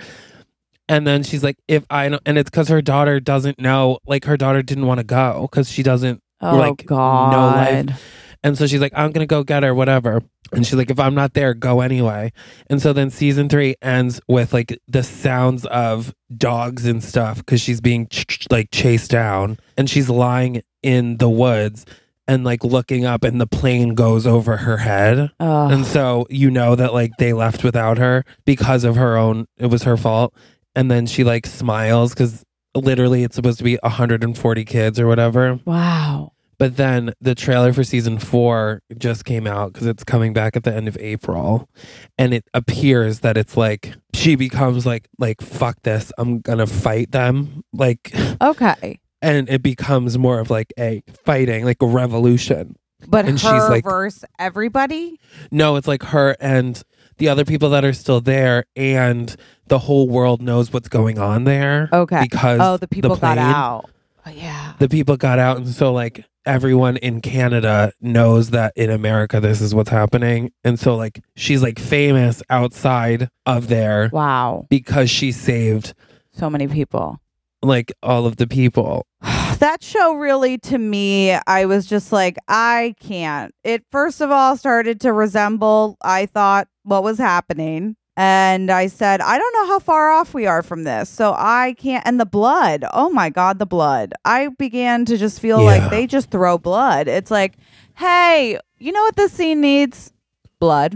Speaker 3: And then she's like, if I don't, and it's because her daughter doesn't know, like her daughter didn't want to go because she doesn't
Speaker 2: oh
Speaker 3: like
Speaker 2: God.
Speaker 3: know life. And so she's like, I'm going to go get her, whatever. And she's like, if I'm not there, go anyway. And so then season three ends with like the sounds of dogs and stuff because she's being ch- ch- like chased down and she's lying in the woods and like looking up and the plane goes over her head.
Speaker 2: Ugh.
Speaker 3: And so you know that like they left without her because of her own, it was her fault. And then she like smiles because literally it's supposed to be one hundred forty kids or whatever.
Speaker 2: Wow.
Speaker 3: But then the trailer for season four just came out because it's coming back at the end of April. And it appears that it's like she becomes like, like, fuck this. I'm going to fight them. Like,
Speaker 2: Okay.
Speaker 3: and it becomes more of like a fighting, like a revolution.
Speaker 2: But
Speaker 3: And
Speaker 2: her
Speaker 3: she's like-
Speaker 2: versus everybody?
Speaker 3: No, it's like her and the other people that are still there. And the whole world knows what's going on there.
Speaker 2: Okay.
Speaker 3: Because
Speaker 2: Oh, the people got
Speaker 3: plane-
Speaker 2: out. Oh, yeah.
Speaker 3: The people got out. And so like everyone in Canada knows that in America, this is what's happening. And so like, she's like famous outside of there
Speaker 2: Wow.
Speaker 3: because she saved
Speaker 2: So many people.
Speaker 3: like all of the people.
Speaker 2: That show really, to me, I was just like, I can't. It first of all started to resemble, I thought, what was happening. And I said, I don't know how far off we are from this. So I can't. And the blood. Oh my God, the blood. I began to just feel
Speaker 3: Yeah.
Speaker 2: like they just throw blood. It's like, hey, you know what this scene needs? Blood.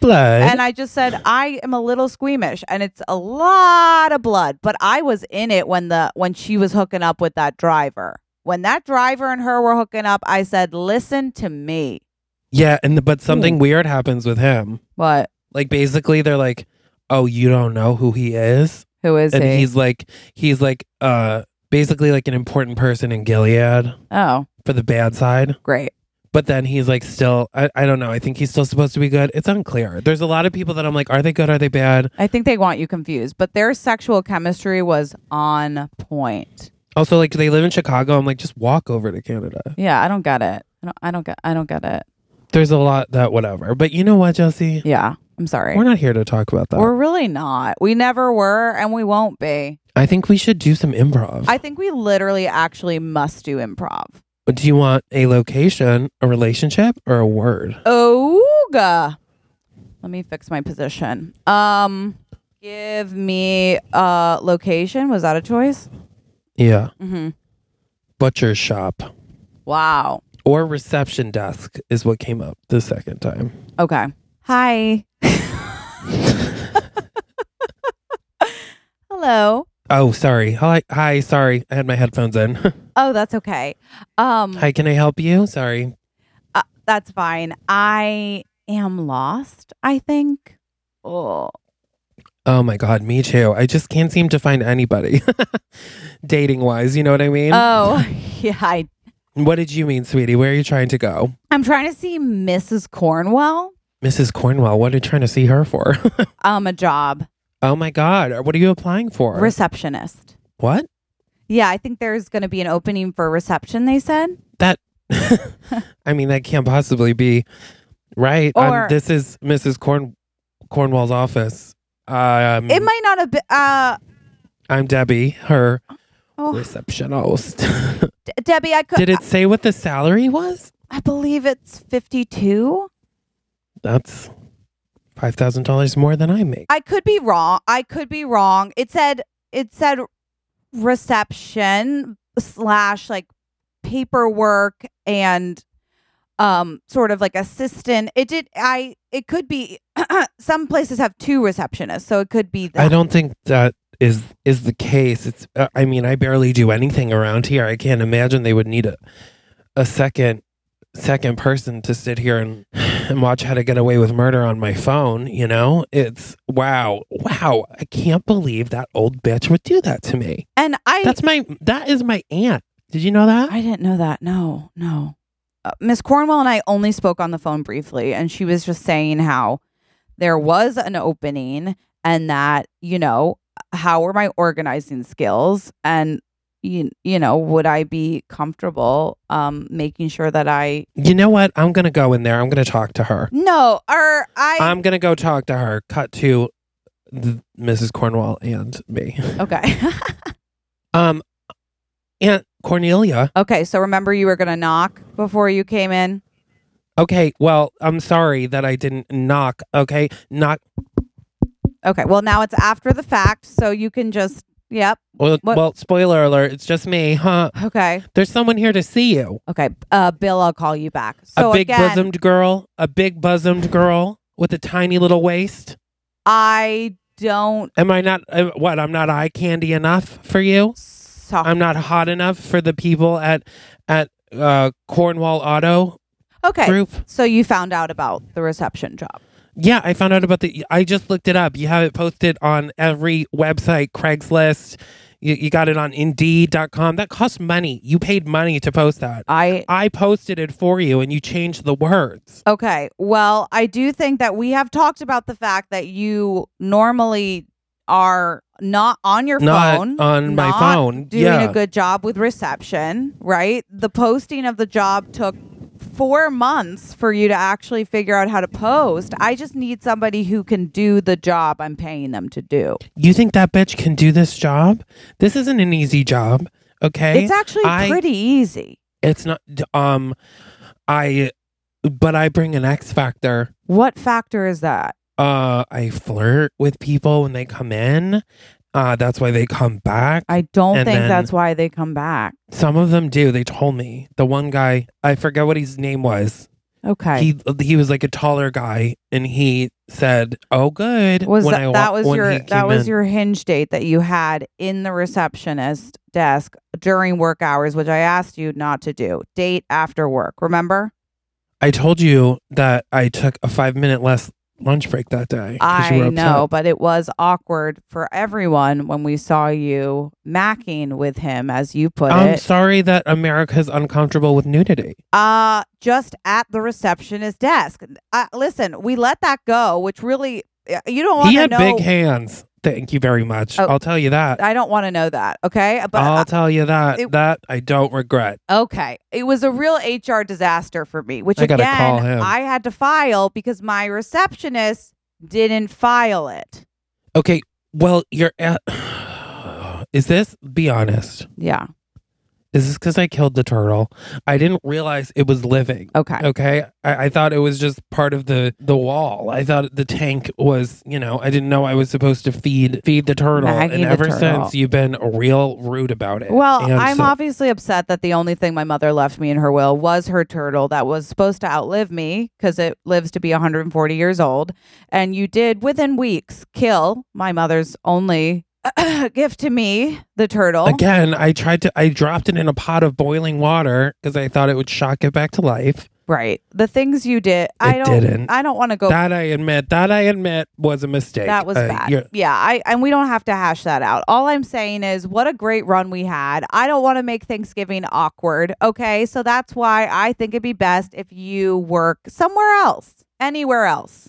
Speaker 3: blood.
Speaker 2: And I just said, I am a little squeamish, and it's a lot of blood. But I was in it when the when she was hooking up with that driver. When that driver and her were hooking up, I said, listen to me.
Speaker 3: Yeah, and the, but something weird happens with him.
Speaker 2: What?
Speaker 3: Like, basically, they're like, oh, you don't know who he is?
Speaker 2: Who is
Speaker 3: and
Speaker 2: he?
Speaker 3: he's like, he's like, uh, basically like an important person in Gilead
Speaker 2: Oh,
Speaker 3: for the bad side.
Speaker 2: great.
Speaker 3: But then he's like still, I, I don't know. I think he's still supposed to be good. It's unclear. There's a lot of people that I'm like, are they good? Are they bad?
Speaker 2: I think they want you confused, but their sexual chemistry was on point.
Speaker 3: Also, like, they live in Chicago. I'm like, just walk over to Canada.
Speaker 2: Yeah, I don't get it. I don't, I don't get. I don't get it.
Speaker 3: There's a lot that whatever. But you know what, Jesse?
Speaker 2: Yeah, I'm sorry.
Speaker 3: We're not here to talk about that.
Speaker 2: We're really not. We never were, and we won't be.
Speaker 3: I think we should do some improv.
Speaker 2: I think we literally actually must do improv.
Speaker 3: Do you want a location, a relationship, or a word?
Speaker 2: Ooga. Let me fix my position. Um, give me a location. Was that a choice?
Speaker 3: Yeah.
Speaker 2: Mm-hmm.
Speaker 3: Butcher shop.
Speaker 2: Wow.
Speaker 3: Or reception desk is what came up the second time.
Speaker 2: Okay. Hi. Hello.
Speaker 3: Oh, sorry. Hi, hi. Sorry, I had my headphones in.
Speaker 2: Oh, that's okay. Um,
Speaker 3: Hi, can I help you? Sorry.
Speaker 2: uh, that's fine. I am lost, I think. Oh.
Speaker 3: Oh my God, me too. I just can't seem to find anybody, dating wise. You know what I mean?
Speaker 2: Oh, yeah. I,
Speaker 3: What did you mean, sweetie? Where are you trying to go?
Speaker 2: I'm trying to see Missus Cornwell.
Speaker 3: Missus Cornwell. What are you trying to see her for?
Speaker 2: Um, a job.
Speaker 3: Oh my God. What are you applying for?
Speaker 2: Receptionist.
Speaker 3: What?
Speaker 2: Yeah, I think there's going to be an opening for reception, they said.
Speaker 3: That, I mean, that can't possibly be right.
Speaker 2: Or-
Speaker 3: um, this is Missus Corn Cornwell's office. Um,
Speaker 2: It might not have been. Uh,
Speaker 3: I'm Debbie, her
Speaker 2: oh,
Speaker 3: receptionist.
Speaker 2: D- Debbie, I could.
Speaker 3: Did it say what the salary was?
Speaker 2: I believe it's fifty-two.
Speaker 3: That's five thousand dollars more than I make.
Speaker 2: I could be wrong. I could be wrong. It said it said reception slash like paperwork and um sort of like assistant. It did. I. It could be. Some places have two receptionists, so it could be that.
Speaker 3: I don't think that is is the case. It's. Uh, I mean, I barely do anything around here. I can't imagine they would need a a second second person to sit here and and watch How to Get Away with Murder on my phone. You know, it's wow, wow. I can't believe that old bitch would do that to me.
Speaker 2: And I.
Speaker 3: That's my. That is my aunt. Did you know that?
Speaker 2: I didn't know that. No, no. Uh, Miss Cornwell and I only spoke on the phone briefly, and she was just saying how there was an opening and that, you know, how were my organizing skills and, you, you know, would I be comfortable um, making sure that I...
Speaker 3: You know what? I'm going to go in there. I'm going to talk to her.
Speaker 2: No, or I...
Speaker 3: I'm going to go talk to her. Cut to the, Missus Cornwell and me.
Speaker 2: Okay.
Speaker 3: Um, Aunt Cornelia.
Speaker 2: Okay, so remember you were going to knock before you came in?
Speaker 3: Okay, well, I'm sorry that I didn't knock. Okay, knock.
Speaker 2: Okay, well, now it's after the fact, so you can just... Yep.
Speaker 3: Well,
Speaker 2: What?
Speaker 3: well, spoiler alert. It's just me, huh?
Speaker 2: Okay.
Speaker 3: There's someone here to see you.
Speaker 2: Okay. Uh, Bill, I'll call you back. So
Speaker 3: a big
Speaker 2: again,
Speaker 3: bosomed girl. A big bosomed girl with a tiny little waist.
Speaker 2: I don't...
Speaker 3: Am I not? Uh, what? I'm not eye candy enough for you.
Speaker 2: So-
Speaker 3: I'm not hot enough for the people at at uh, Cornwall Auto
Speaker 2: okay.
Speaker 3: Group.
Speaker 2: So you found out about the reception job.
Speaker 3: Yeah, I found out about the. I just looked it up. You have it posted on every website, Craigslist. You, you got it on Indeed dot com. That costs money. You paid money to post that.
Speaker 2: I
Speaker 3: I posted it for you, and you changed the words.
Speaker 2: okay. Well, I do think that we have talked about the fact that you normally are not on your
Speaker 3: Not
Speaker 2: phone,
Speaker 3: on my
Speaker 2: not
Speaker 3: phone.
Speaker 2: doing
Speaker 3: Yeah.
Speaker 2: a good job with reception, right? The posting of the job took four months for you to actually figure out how to post. I just need somebody who can do the job I'm paying them to do.
Speaker 3: You think that bitch can do this job? This isn't an easy job. Okay,
Speaker 2: It's actually
Speaker 3: I-
Speaker 2: pretty easy.
Speaker 3: It's not. Um, I, but I bring an X factor.
Speaker 2: What factor is that?
Speaker 3: Uh, I flirt with people when they come in. Uh, that's why they come back.
Speaker 2: I don't
Speaker 3: And
Speaker 2: think
Speaker 3: then-
Speaker 2: that's why they come back.
Speaker 3: Some of them do. They told me. The one guy, I forget what his name was.
Speaker 2: Okay.
Speaker 3: He he was like a taller guy, and he said, "Oh, good."
Speaker 2: Was
Speaker 3: when
Speaker 2: that,
Speaker 3: I wa-
Speaker 2: that was
Speaker 3: when
Speaker 2: your
Speaker 3: he
Speaker 2: that
Speaker 3: came
Speaker 2: was
Speaker 3: in.
Speaker 2: your hinge date that you had in the receptionist desk during work hours, which I asked you not to do. Date after work, remember?
Speaker 3: I told you that I took a five minute less lunch break that day. 'cause you were
Speaker 2: I know,
Speaker 3: upset.
Speaker 2: but it was awkward for everyone when we saw you macking with him, as you put
Speaker 3: I'm
Speaker 2: it.
Speaker 3: sorry that America's uncomfortable with nudity.
Speaker 2: Uh, just at the receptionist desk. Uh, listen, we let that go, which really, uh, you don't want
Speaker 3: He
Speaker 2: to
Speaker 3: had
Speaker 2: know.
Speaker 3: big hands. Thank you very much.
Speaker 2: Oh.
Speaker 3: I'll tell you that.
Speaker 2: I don't want to know that, okay? But
Speaker 3: I'll
Speaker 2: uh,
Speaker 3: tell you that.
Speaker 2: it-
Speaker 3: that I don't regret.
Speaker 2: okay, it was a real H R disaster for me, which
Speaker 3: I gotta
Speaker 2: again,
Speaker 3: call him.
Speaker 2: I had to file because my receptionist didn't file it.
Speaker 3: Okay, well, you're at. Is this, be honest,
Speaker 2: Yeah.
Speaker 3: is this because I killed the turtle? I didn't realize it was living.
Speaker 2: Okay.
Speaker 3: Okay. I, I thought it was just part of the, the wall. I thought the tank was, you know, I didn't know I was supposed to feed feed the turtle.
Speaker 2: Maggie
Speaker 3: and
Speaker 2: the
Speaker 3: ever
Speaker 2: turtle.
Speaker 3: since you've been real rude about it.
Speaker 2: Well,
Speaker 3: And
Speaker 2: I'm
Speaker 3: so-
Speaker 2: obviously upset that the only thing my mother left me in her will was her turtle that was supposed to outlive me because it lives to be one hundred forty years old. And you did, within weeks, kill my mother's only gift to me, the turtle.
Speaker 3: Again, I tried to, I dropped it in a pot of boiling water because I thought it would shock it back to life.
Speaker 2: Right. The things you did, I
Speaker 3: It
Speaker 2: don't
Speaker 3: didn't.
Speaker 2: I don't want to go
Speaker 3: That I admit, that I admit was a mistake.
Speaker 2: That was
Speaker 3: Uh,
Speaker 2: bad.
Speaker 3: you're-
Speaker 2: Yeah, I and we don't have to hash that out. All I'm saying is what a great run we had. I don't want to make Thanksgiving awkward, okay? So that's why I think it'd be best if you work somewhere else, anywhere else.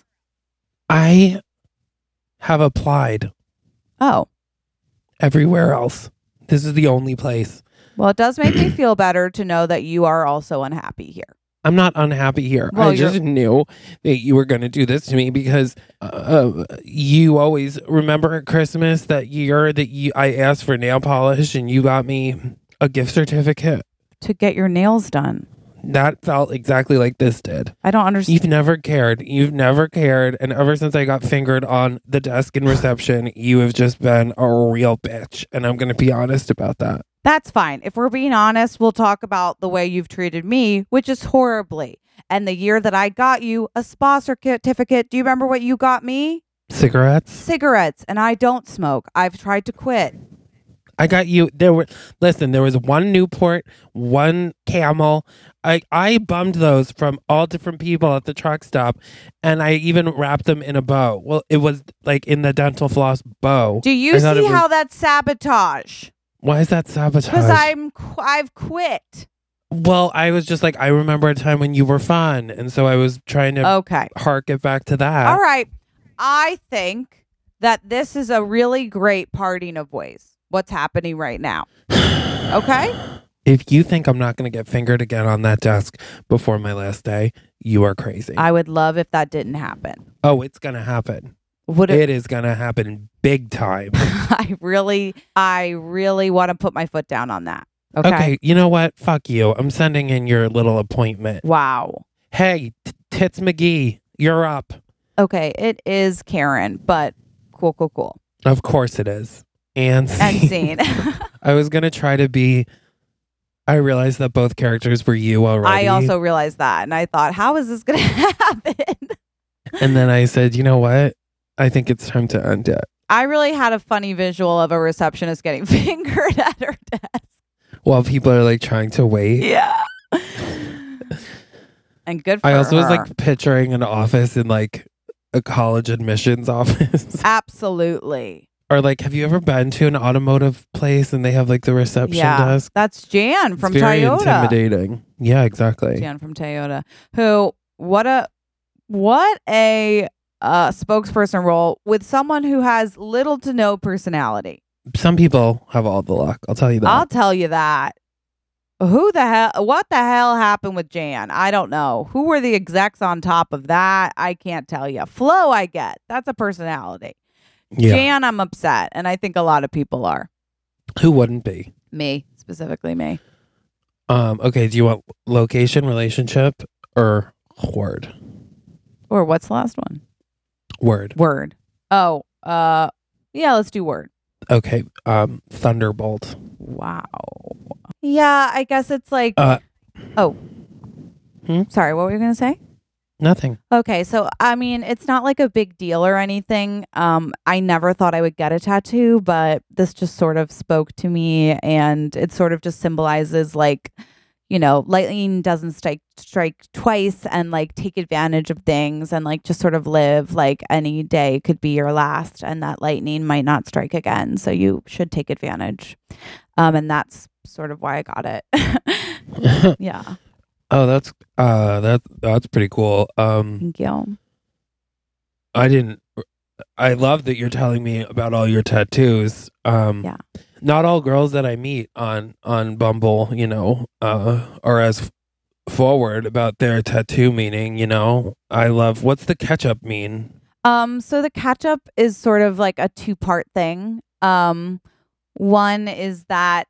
Speaker 3: I have applied
Speaker 2: Oh.
Speaker 3: everywhere else. This is the only place.
Speaker 2: Well, it does make me feel better to know that you are also unhappy here.
Speaker 3: I'm not unhappy here.
Speaker 2: Well,
Speaker 3: I just knew that you were going to do this to me because uh, you always remember at Christmas that year that you I asked for nail polish and you got me a gift certificate.
Speaker 2: To get your nails done.
Speaker 3: That felt exactly like this did.
Speaker 2: I don't understand.
Speaker 3: You've never cared. You've never cared. And ever since I got fingered on the desk in reception, you have just been a real bitch. And I'm going to be honest about that.
Speaker 2: That's fine. If we're being honest, we'll talk about the way you've treated me, which is horribly. And the year that I got you a spa certificate, do you remember what you got me?
Speaker 3: Cigarettes?
Speaker 2: Cigarettes. And I don't smoke. I've tried to quit.
Speaker 3: I got you. There were, listen, there was one Newport, one Camel. I, I bummed those from all different people at the truck stop. And I even wrapped them in a bow. Well, it was like in the dental floss bow.
Speaker 2: Do you
Speaker 3: I thought
Speaker 2: see
Speaker 3: it was-
Speaker 2: how that's sabotage?
Speaker 3: Why is that sabotage?
Speaker 2: Because I'm qu- I've quit.
Speaker 3: Well, I was just like, I remember a time when you were fun. And so I was trying to
Speaker 2: Okay.
Speaker 3: hark it back to that.
Speaker 2: All right. I think that this is a really great parting of ways. What's happening right now. Okay?
Speaker 3: If you think I'm not going to get fingered again on that desk before my last day, you are crazy.
Speaker 2: I would love if that didn't happen.
Speaker 3: oh, it's going to happen.
Speaker 2: Would it?
Speaker 3: It is going to happen big time.
Speaker 2: I really, I really want to put my foot down on that. Okay.
Speaker 3: Okay, you know what? Fuck you. I'm sending in your little appointment.
Speaker 2: Wow.
Speaker 3: Hey, T- Tits McGee, you're up.
Speaker 2: Okay. It is Karen, but cool, cool, cool.
Speaker 3: Of course it is. And
Speaker 2: And scene.
Speaker 3: I was going to try to be. I realized that both characters were you already.
Speaker 2: I also realized that. And I thought, how is this going to happen?
Speaker 3: And then I said, you know what? I think it's time to end it.
Speaker 2: I really had a funny visual of a receptionist getting fingered at her desk.
Speaker 3: While people are like trying to wait.
Speaker 2: Yeah. And good for
Speaker 3: I also
Speaker 2: her.
Speaker 3: was like picturing an office in like a college admissions office.
Speaker 2: Absolutely.
Speaker 3: Or like, have you ever been to an automotive place and they have like the reception
Speaker 2: Yeah.
Speaker 3: desk?
Speaker 2: That's Jan from
Speaker 3: it's very
Speaker 2: Toyota.
Speaker 3: intimidating. Yeah, exactly.
Speaker 2: Jan from Toyota. Who, what a, what a uh, spokesperson role with someone who has little to no personality.
Speaker 3: Some people have all the luck. I'll tell you that.
Speaker 2: I'll tell you that. Who the hell, what the hell happened with Jan? I don't know. Who were the execs on top of that? I can't tell you. Flo, I get. That's a personality.
Speaker 3: yeah.
Speaker 2: Jan, I'm upset. And I think a lot of people are.
Speaker 3: Who wouldn't be?
Speaker 2: Me, specifically me.
Speaker 3: Um, okay, do you want location, relationship, or word?
Speaker 2: Or what's the last one?
Speaker 3: Word.
Speaker 2: Word. Oh, uh, yeah, let's do word.
Speaker 3: Okay. Um, Thunderbolt.
Speaker 2: Wow. Yeah, I guess it's like,
Speaker 3: Uh,
Speaker 2: oh,
Speaker 3: Hmm?
Speaker 2: sorry, what were you going to say?
Speaker 3: Nothing.
Speaker 2: Okay, so I mean, it's not like a big deal or anything. Um, I never thought I would get a tattoo, but this just sort of spoke to me, and it sort of just symbolizes like, you know, lightning doesn't strike strike twice, and like take advantage of things, and like just sort of live like any day could be your last, and that lightning might not strike again, so you should take advantage. Um, and that's sort of why I got it. Yeah.
Speaker 3: Oh, that's uh that that's pretty cool. Um
Speaker 2: Thank you.
Speaker 3: I didn't I love that you're telling me about all your tattoos. Um
Speaker 2: Yeah.
Speaker 3: Not all girls that I meet on on Bumble, you know, uh are as f- forward about their tattoo meaning, you know. I love what's the ketchup mean?
Speaker 2: Um, so the catch up is sort of like a two part thing. Um, one is that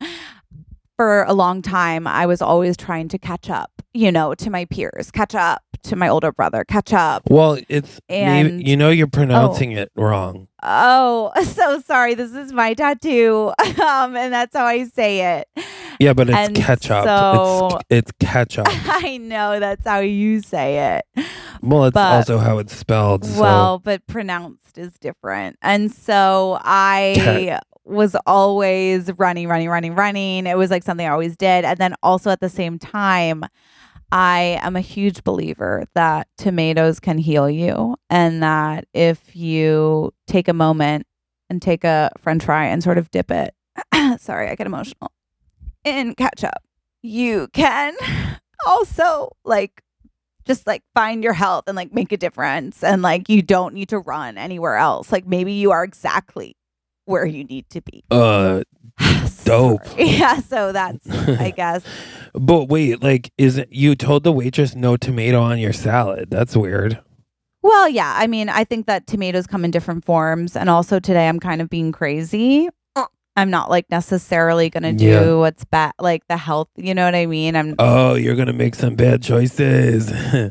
Speaker 2: for a long time, I was always trying to catch up, you know, to my peers, catch up to my older brother, catch up.
Speaker 3: Well, it's maybe,
Speaker 2: And
Speaker 3: you know you're pronouncing it wrong.
Speaker 2: oh, so sorry. This is my tattoo. Um, and that's how I say it.
Speaker 3: Yeah, but it's
Speaker 2: And
Speaker 3: ketchup.
Speaker 2: so-
Speaker 3: It's it's ketchup.
Speaker 2: I know that's how you say it.
Speaker 3: Well, it's
Speaker 2: But-
Speaker 3: also how it's spelled. So.
Speaker 2: Well, but pronounced is different. And so I
Speaker 3: Okay.
Speaker 2: was always running, running, running, running. It was like something I always did. And then also at the same time, I am a huge believer that tomatoes can heal you, and that if you take a moment and take a french fry and sort of dip it, sorry, I get emotional, in ketchup, you can also like just like find your health and like make a difference, and like you don't need to run anywhere else. Like maybe you are exactly where you need to be.
Speaker 3: uh Dope.
Speaker 2: Sorry. Yeah, so that's I guess.
Speaker 3: But wait, like, is it, you told the waitress no tomato on your salad? That's weird.
Speaker 2: Well, yeah, I mean, I think that tomatoes come in different forms, and also today I'm kind of being crazy. I'm not like necessarily gonna do
Speaker 3: Yeah.
Speaker 2: what's bad, like the health. You know what I mean? I'm
Speaker 3: Oh, you're gonna make some bad choices.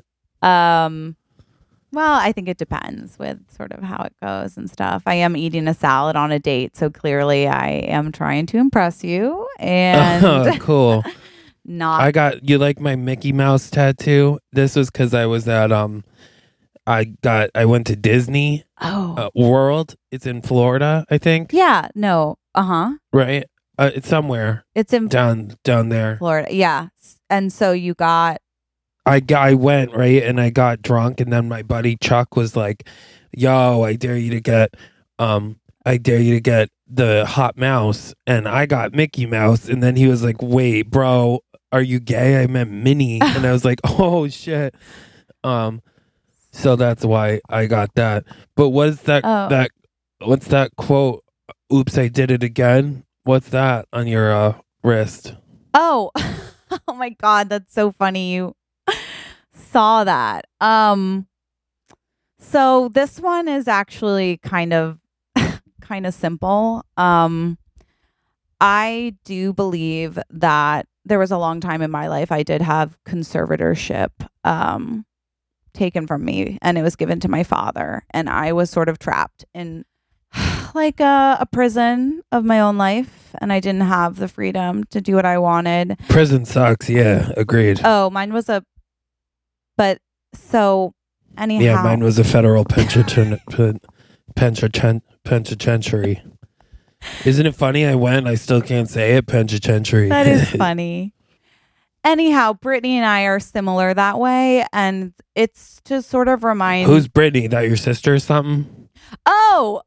Speaker 2: um. Well, I think it depends with sort of how it goes and stuff. I am eating a salad on a date, so clearly I am trying to impress you and
Speaker 3: Oh, cool.
Speaker 2: not.
Speaker 3: I got you like my Mickey Mouse tattoo. This was because I was at um, I got I went to Disney
Speaker 2: oh,
Speaker 3: uh, World. It's in Florida, I think.
Speaker 2: yeah, no, uh huh.
Speaker 3: Right. Uh, it's somewhere
Speaker 2: It's in
Speaker 3: down down there.
Speaker 2: Florida, yeah. And so you got
Speaker 3: I g- I went right and I got drunk and then my buddy Chuck was like, "Yo, I dare you to get um I dare you to get the hot mouse," and I got Mickey Mouse, and then he was like, "Wait, bro, are you gay? I meant Minnie." And I was like, "Oh shit." Um so that's why I got that. But what is that
Speaker 2: Oh.
Speaker 3: that what's that quote? "Oops, I did it again." What's that on your uh, wrist?
Speaker 2: oh, oh my god, that's so funny. You saw that. Um, so this one is actually kind of kind of simple. Um, I do believe that there was a long time in my life I did have conservatorship um taken from me, and it was given to my father, and I was sort of trapped in like a, a prison of my own life, and I didn't have the freedom to do what I wanted.
Speaker 3: Prison sucks. Yeah, agreed.
Speaker 2: Oh, mine was a but so anyhow.
Speaker 3: Yeah, mine was a federal pension, pen, pension, penitentiary. Isn't it funny? I went, I still can't say it. Penitentiary.
Speaker 2: That is funny. Anyhow, Brittany and I are similar that way, and it's to sort of remind.
Speaker 3: Who's Brittany? That your sister or something?
Speaker 2: Oh,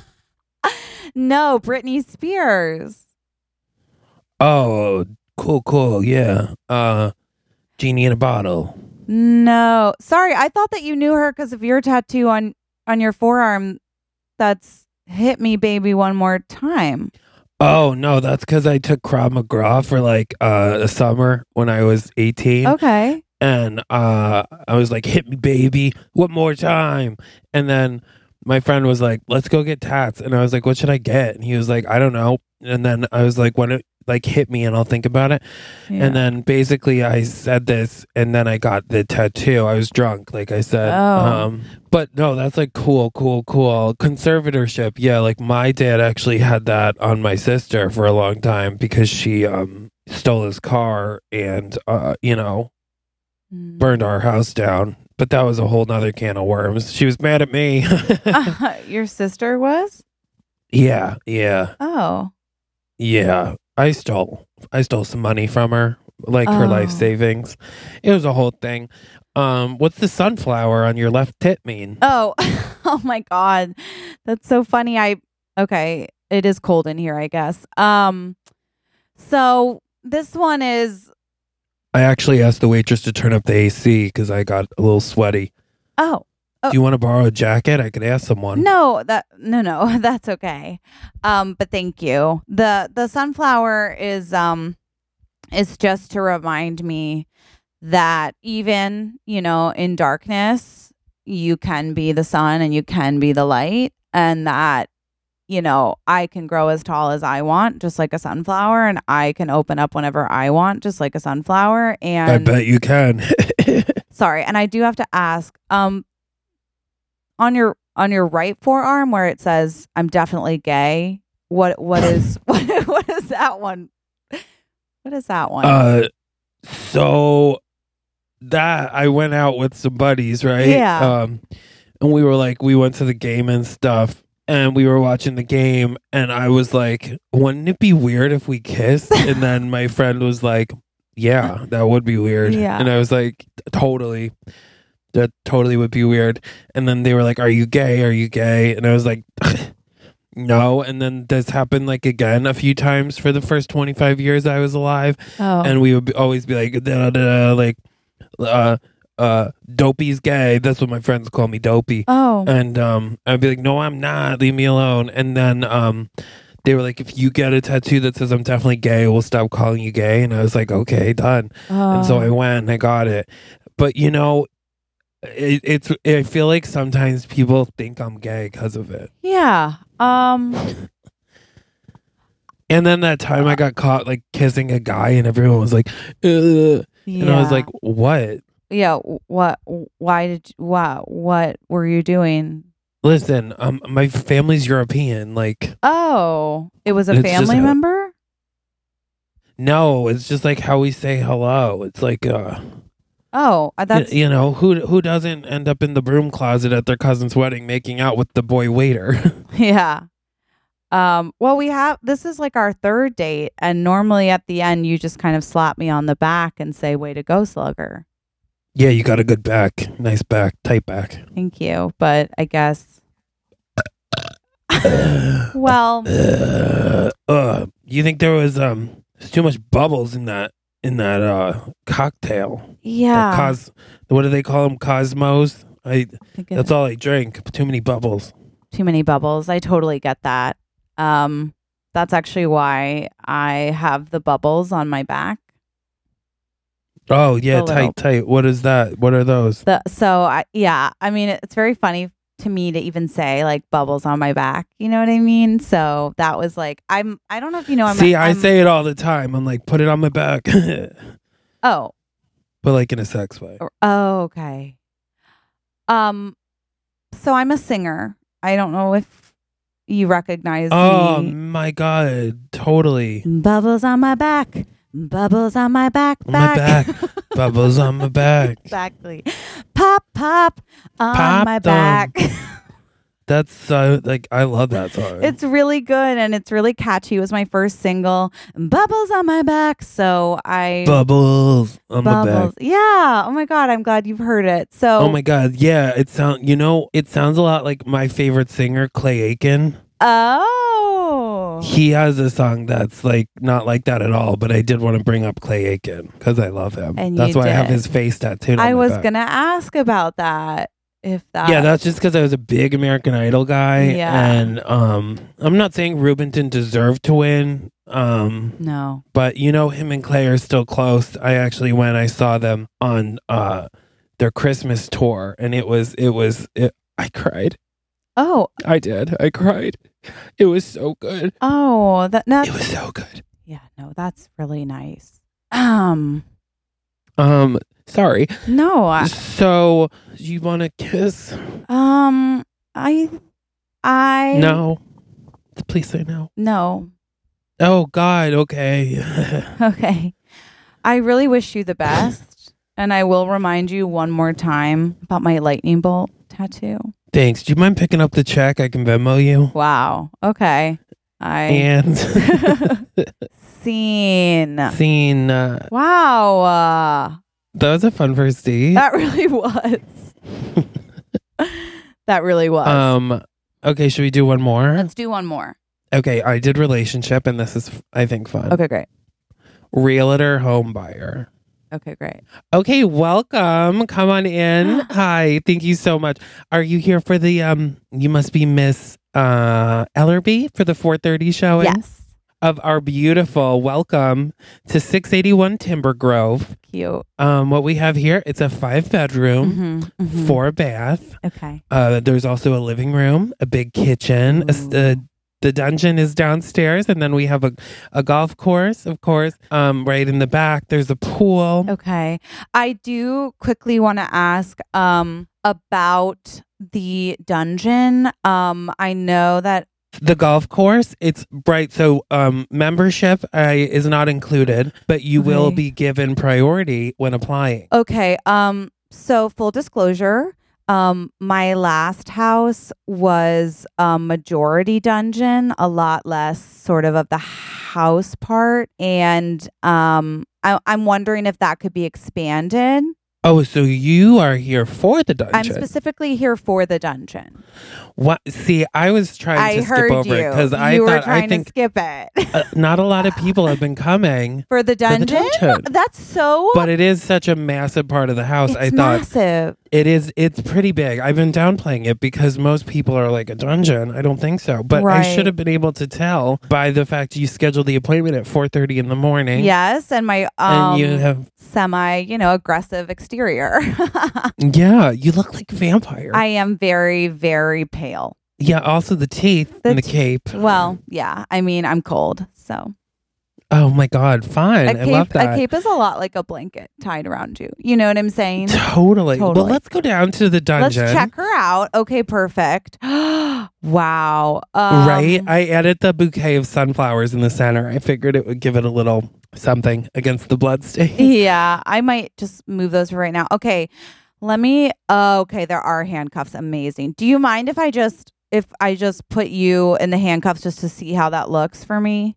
Speaker 2: no, Britney Spears.
Speaker 3: Oh, cool, cool. Yeah. Uh, Genie in a bottle.
Speaker 2: No, sorry, I thought that you knew her because of your tattoo on on your forearm. That's "Hit Me, Baby, One More Time."
Speaker 3: Oh no, that's because I took Krav Maga for like uh, a summer when I was eighteen.
Speaker 2: Okay.
Speaker 3: And uh, I was like, "Hit me, baby, one more time." And then my friend was like, "Let's go get tats." And I was like, "What should I get?" And he was like, "I don't know." And then I was like, "When it like hit me, and I'll think about it."
Speaker 2: Yeah.
Speaker 3: And then basically I said this, and then I got the tattoo. I was drunk, like I said.
Speaker 2: Oh.
Speaker 3: Um, but no, that's like cool, cool, cool. Conservatorship, yeah. Like my dad actually had that on my sister for a long time because she um stole his car, and uh, you know.
Speaker 2: Mm.
Speaker 3: burned our house down. But that was a whole nother can of worms. She was mad at me.
Speaker 2: Uh, your sister was?
Speaker 3: yeah, yeah,
Speaker 2: Oh.
Speaker 3: yeah. I stole I stole some money from her, like her life
Speaker 2: Oh.
Speaker 3: savings. It was a whole thing. Um, what's the sunflower on your left tit mean?
Speaker 2: Oh. Oh my God. That's so funny. I okay. It is cold in here, I guess. Um so this one is
Speaker 3: I actually asked the waitress to turn up the A C because I got a little sweaty.
Speaker 2: oh. Oh.
Speaker 3: Do you want to borrow a jacket? I could ask someone.
Speaker 2: No, that no no, that's okay. Um, but thank you. The the sunflower is um is just to remind me that even, you know, in darkness, you can be the sun and you can be the light, and that, you know, I can grow as tall as I want, just like a sunflower, and I can open up whenever I want, just like a sunflower. And
Speaker 3: I bet you can.
Speaker 2: sorry, and I do have to ask, um, on your on your right forearm where it says "I'm definitely gay." What what is what what is that one? What is that one?
Speaker 3: Uh, so that I went out with some buddies, right?
Speaker 2: Yeah.
Speaker 3: Um, and we were like, we went to the game and stuff, and we were watching the game, and I was like, wouldn't it be weird if we kissed? And then my friend was like, yeah, that would be weird.
Speaker 2: Yeah.
Speaker 3: And I was like, totally. That totally would be weird. And then they were like, are you gay? Are you gay? And I was like, no. And then this happened like again a few times for the first twenty-five years I was alive.
Speaker 2: oh,
Speaker 3: And we would be, always be like, da, da, da, like, uh, uh, Dopey's gay. That's what my friends call me, Dopey.
Speaker 2: oh,
Speaker 3: And um, I'd be like, no, I'm not. Leave me alone. And then um, they were like, if you get a tattoo that says I'm definitely gay, we'll stop calling you gay. And I was like, okay, done. And so I
Speaker 2: oh.
Speaker 3: went and I got it. But you know, it, it's. I feel like sometimes people think I'm gay because of it.
Speaker 2: yeah. Um.
Speaker 3: And then that time I got caught like kissing a guy, and everyone was like, Ugh.
Speaker 2: Yeah.
Speaker 3: And I was like, what?
Speaker 2: yeah. What? Why did? You, what? What were you doing?
Speaker 3: Listen, um, my family's European. Like,
Speaker 2: Oh, it was a
Speaker 3: It's just
Speaker 2: family
Speaker 3: how-
Speaker 2: member.
Speaker 3: no, it's just like how we say hello. It's like, uh,
Speaker 2: Oh, uh,
Speaker 3: y-
Speaker 2: that's
Speaker 3: you know, who who doesn't end up in the broom closet at their cousin's wedding making out with the boy waiter?
Speaker 2: yeah. Um, well, we have this is like our third date, and normally at the end you just kind of slap me on the back and say, "Way to go, slugger."
Speaker 3: Yeah, you got a good back, nice back, tight back.
Speaker 2: Thank you, but I guess. Well,
Speaker 3: Uh, uh, you think there was um, there's too much bubbles in that in that uh cocktail?
Speaker 2: yeah.
Speaker 3: That cos, what do they call them? Cosmos. I.
Speaker 2: I think
Speaker 3: That's
Speaker 2: it-
Speaker 3: all I drink. Too many bubbles.
Speaker 2: too many bubbles. I totally get that. Um, that's actually why I have the bubbles on my back.
Speaker 3: Oh yeah,
Speaker 2: A
Speaker 3: tight,
Speaker 2: little.
Speaker 3: tight. What is that? What are those?
Speaker 2: The so I yeah. I mean, it's very funny to me to even say like bubbles on my back. You know what I mean? So that was like I'm. I don't know if you know. I'm.
Speaker 3: See, I
Speaker 2: I'm-
Speaker 3: say it all the time. I'm like, put it on my back, but
Speaker 2: Oh.
Speaker 3: like in a sex way.
Speaker 2: Or- Oh, okay. Um, so I'm a singer. I don't know if you recognize
Speaker 3: Oh
Speaker 2: me.
Speaker 3: my god, totally.
Speaker 2: Bubbles on my back. Bubbles on my back.
Speaker 3: On my back. Bubbles on my back.
Speaker 2: Exactly. Pop, pop on
Speaker 3: Pop
Speaker 2: my
Speaker 3: them.
Speaker 2: back.
Speaker 3: That's so like I love that song.
Speaker 2: It's really good and it's really catchy. It was my first single. Bubbles on my back. So I
Speaker 3: Bubbles on my
Speaker 2: Bubbles.
Speaker 3: back.
Speaker 2: Yeah. Oh my god, I'm glad you've heard it. So
Speaker 3: Oh my god, yeah. It sound you know it sounds a lot like my favorite singer Clay Aiken.
Speaker 2: Oh.
Speaker 3: He has a song that's like not like that at all, but I did want to bring up Clay Aiken because I love him.
Speaker 2: And
Speaker 3: that's
Speaker 2: you
Speaker 3: why I have
Speaker 2: did.
Speaker 3: his face tattooed. on
Speaker 2: I
Speaker 3: my
Speaker 2: was
Speaker 3: back.
Speaker 2: gonna ask about that. If that
Speaker 3: Yeah, that's just because I was a big American Idol guy,
Speaker 2: Yeah.
Speaker 3: and um, I'm not saying Ruben didn't deserve to win, um,
Speaker 2: no.
Speaker 3: but you know him and Clay are still close. I actually went, I saw them on uh, their Christmas tour, and it was, it was, it, I cried.
Speaker 2: Oh,
Speaker 3: I did, I cried. It was so good.
Speaker 2: oh, that that's
Speaker 3: It was so good.
Speaker 2: yeah, no, that's really nice. Um,
Speaker 3: Um, sorry.
Speaker 2: no, I,
Speaker 3: So you want to kiss?
Speaker 2: um, I, I
Speaker 3: No. Please say no.
Speaker 2: no.
Speaker 3: Oh God. Okay.
Speaker 2: Okay, I really wish you the best, And I will remind you one more time about my lightning bolt tattoo.
Speaker 3: Thanks. Do you mind picking up the check? I can Venmo you.
Speaker 2: Wow. Okay. I
Speaker 3: And
Speaker 2: scene.
Speaker 3: scene. Uh,
Speaker 2: Wow. Uh,
Speaker 3: that was a fun first date.
Speaker 2: that really was. That really was.
Speaker 3: Um. Okay, should we do one more?
Speaker 2: Let's do one more.
Speaker 3: Okay, I did relationship, and this is, I think, fun.
Speaker 2: Okay, great.
Speaker 3: Realtor home buyer.
Speaker 2: Okay, great.
Speaker 3: Okay, welcome. Come on in. Hi, thank you so much. Are you here for the um? You must be Miss uh Ellerby for the four thirty showing
Speaker 2: Yes.
Speaker 3: of our beautiful. Welcome to six eighty-one Timber Grove.
Speaker 2: Cute.
Speaker 3: Um, what we have here, it's a five bedroom,
Speaker 2: Mhm, mhm.
Speaker 3: four bath.
Speaker 2: Okay.
Speaker 3: Uh, there's also a living room, a big kitchen. A, s- uh, the dungeon is downstairs, and then we have a, a golf course, of course. Um, right in the back, there's a pool.
Speaker 2: Okay. I do quickly want to ask um about the dungeon. Um I know that
Speaker 3: The golf course, it's bright. So um, membership uh, is not included, but you will
Speaker 2: Okay.
Speaker 3: be given priority when applying.
Speaker 2: okay, um so full disclosure, um my last house was a majority dungeon, a lot less sort of of the house part, and um I, I'm wondering if that could be expanded.
Speaker 3: Oh, so you are here for the dungeon?
Speaker 2: I'm specifically here for the dungeon.
Speaker 3: What? See, I was trying
Speaker 2: I
Speaker 3: to
Speaker 2: heard
Speaker 3: skip over
Speaker 2: you.
Speaker 3: it because I
Speaker 2: you were
Speaker 3: thought
Speaker 2: trying
Speaker 3: I think
Speaker 2: to skip it
Speaker 3: uh, not a lot of people have been coming,
Speaker 2: for the
Speaker 3: the
Speaker 2: dungeon.
Speaker 3: dungeon.
Speaker 2: That's so.
Speaker 3: but it is such a massive part of the house.
Speaker 2: it's
Speaker 3: I thought
Speaker 2: massive.
Speaker 3: it is. It's pretty big. I've been downplaying it because most people are like a dungeon. I don't think so, but I
Speaker 2: Right.
Speaker 3: should have been able to tell by the fact you scheduled the appointment at four thirty in the morning.
Speaker 2: Yes, and my um
Speaker 3: and you have
Speaker 2: semi, you know, aggressive exterior.
Speaker 3: yeah, you look like a vampire.
Speaker 2: I am very, very pale.
Speaker 3: yeah. Also the teeth
Speaker 2: The
Speaker 3: and the
Speaker 2: te-
Speaker 3: cape.
Speaker 2: Well, yeah. I mean, I'm cold, so
Speaker 3: Oh my god, fine.
Speaker 2: a
Speaker 3: I
Speaker 2: cape,
Speaker 3: love that.
Speaker 2: a cape is a lot like a blanket tied around you. You know what I'm saying?
Speaker 3: Totally. Well,
Speaker 2: Totally.
Speaker 3: let's go down to the
Speaker 2: Let's
Speaker 3: dungeon.
Speaker 2: check her out. Okay, perfect. Wow. Um,
Speaker 3: right? I added the bouquet of sunflowers in the center. I figured it would give it a little something against the bloodstains.
Speaker 2: Yeah, I might just move those right now. Okay, let me. Oh, okay, there are handcuffs. Amazing. Do you mind if I just if I just put you in the handcuffs just to see how that looks for me?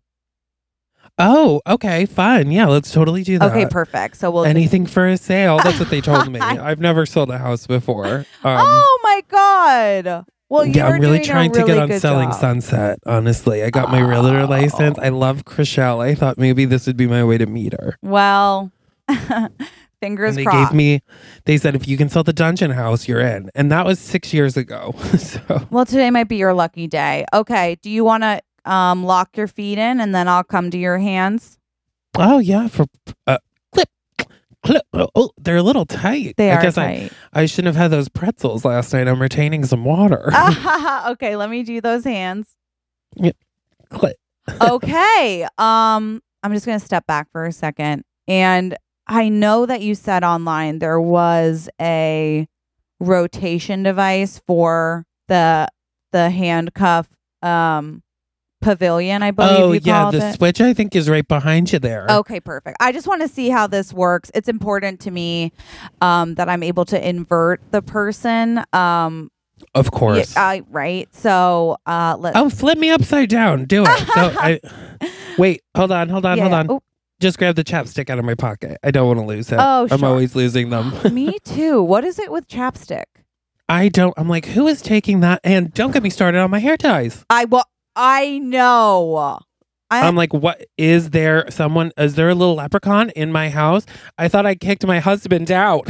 Speaker 3: Oh, okay, fine. Yeah, let's totally do that.
Speaker 2: Okay, perfect. So we'll.
Speaker 3: Anything for a sale. That's what they told me. I've never sold a house before. Um,
Speaker 2: oh my god. Well,
Speaker 3: yeah,
Speaker 2: you're
Speaker 3: I'm really
Speaker 2: doing
Speaker 3: trying
Speaker 2: a
Speaker 3: to
Speaker 2: really
Speaker 3: get on
Speaker 2: good
Speaker 3: selling
Speaker 2: job.
Speaker 3: Sunset, honestly. I got my realtor
Speaker 2: Oh.
Speaker 3: license. I love Chriselle. I thought maybe this would be my way to meet her.
Speaker 2: Well, fingers
Speaker 3: And they
Speaker 2: crossed.
Speaker 3: gave me, they said, if you can sell the dungeon house, you're in. And that was six years ago. so,
Speaker 2: Well, today might be your lucky day. Okay, do you want to um lock your feet in and then I'll come to your hands?
Speaker 3: oh, yeah, for uh, clip, clip. Oh, oh, they're a little tight.
Speaker 2: They
Speaker 3: I
Speaker 2: are
Speaker 3: guess
Speaker 2: tight.
Speaker 3: I, I shouldn't have had those pretzels last night. I'm retaining some water.
Speaker 2: Okay, let me do those hands.
Speaker 3: Clip.
Speaker 2: Okay. Um, I'm just gonna step back for a second. And I know that you said online there was a rotation device for the the handcuff um pavilion, I believe
Speaker 3: Oh,
Speaker 2: you
Speaker 3: yeah,
Speaker 2: called
Speaker 3: the
Speaker 2: it.
Speaker 3: switch I think is right behind you there.
Speaker 2: Okay, perfect. I just want to see how this works. It's important to me um, that I'm able to invert the person. Um,
Speaker 3: Of course.
Speaker 2: yeah, uh, right. So uh, let's.
Speaker 3: Oh, flip me upside down. Do it. Go, I, wait, hold on, hold on,
Speaker 2: yeah,
Speaker 3: hold
Speaker 2: yeah.
Speaker 3: on.
Speaker 2: Oh,
Speaker 3: Just grab the chapstick out of my pocket. I don't want to lose it.
Speaker 2: Oh,
Speaker 3: I'm
Speaker 2: sure.
Speaker 3: always losing them.
Speaker 2: me too. What is it with chapstick?
Speaker 3: I don't. I'm like, who is taking that? And don't get me started on my hair ties.
Speaker 2: I well, I know. I,
Speaker 3: I'm like, what is there? Someone is there a little leprechaun in my house? I thought I kicked my husband out.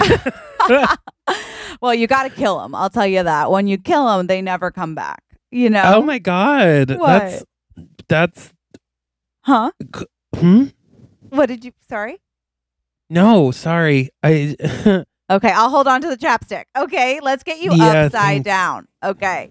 Speaker 2: well, you got to kill them. I'll tell you that. When you kill them, they never come back. You know?
Speaker 3: Oh my god,
Speaker 2: What?
Speaker 3: that's that's
Speaker 2: Huh?
Speaker 3: hmm.
Speaker 2: What did you? Sorry.
Speaker 3: No, sorry. I
Speaker 2: Okay, I'll hold on to the chapstick. Okay, let's get you
Speaker 3: Yeah,
Speaker 2: upside
Speaker 3: thanks.
Speaker 2: down. Okay.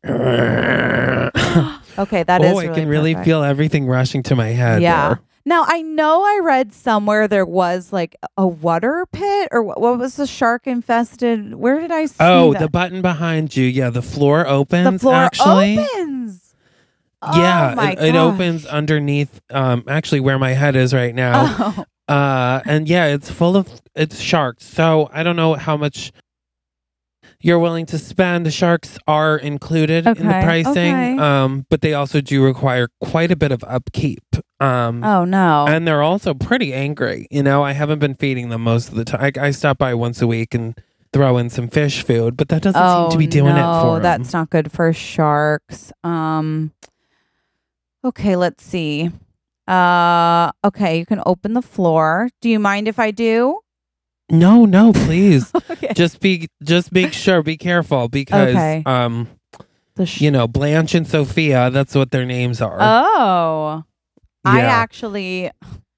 Speaker 3: oh,
Speaker 2: Okay, that is.
Speaker 3: I
Speaker 2: really
Speaker 3: can really
Speaker 2: perfect.
Speaker 3: feel everything rushing to my head.
Speaker 2: Yeah.
Speaker 3: there.
Speaker 2: Now I know I read somewhere there was like a water pit, or what, what was the shark infested? Where did I see
Speaker 3: Oh,
Speaker 2: that?
Speaker 3: the button behind you. Yeah, the floor opens.
Speaker 2: The floor
Speaker 3: actually.
Speaker 2: opens.
Speaker 3: Yeah,
Speaker 2: Oh my
Speaker 3: it, it
Speaker 2: gosh.
Speaker 3: opens underneath. Um, actually, where my head is right now.
Speaker 2: Oh.
Speaker 3: Uh, and yeah, it's full of it's sharks. So I don't know how much you're willing to spend. The sharks are included in the
Speaker 2: Okay,
Speaker 3: pricing,
Speaker 2: okay.
Speaker 3: um, but they also do require quite a bit of upkeep. Um,
Speaker 2: Oh no.
Speaker 3: and they're also pretty angry. You know, I haven't been feeding them most of the time. I, I stop by once a week and throw in some fish food, but that doesn't
Speaker 2: oh,
Speaker 3: seem to be doing
Speaker 2: no,
Speaker 3: it for 'em.
Speaker 2: that's not good for sharks. Um. Okay, let's see. Uh. Okay, you can open the floor. Do you mind if I do?
Speaker 3: No, no, please.
Speaker 2: Okay.
Speaker 3: just be, just make sure, be careful because,
Speaker 2: Okay.
Speaker 3: um,
Speaker 2: The sh-
Speaker 3: you know, Blanche and Sophia, that's what their names are.
Speaker 2: Oh. I
Speaker 3: Yeah.
Speaker 2: actually,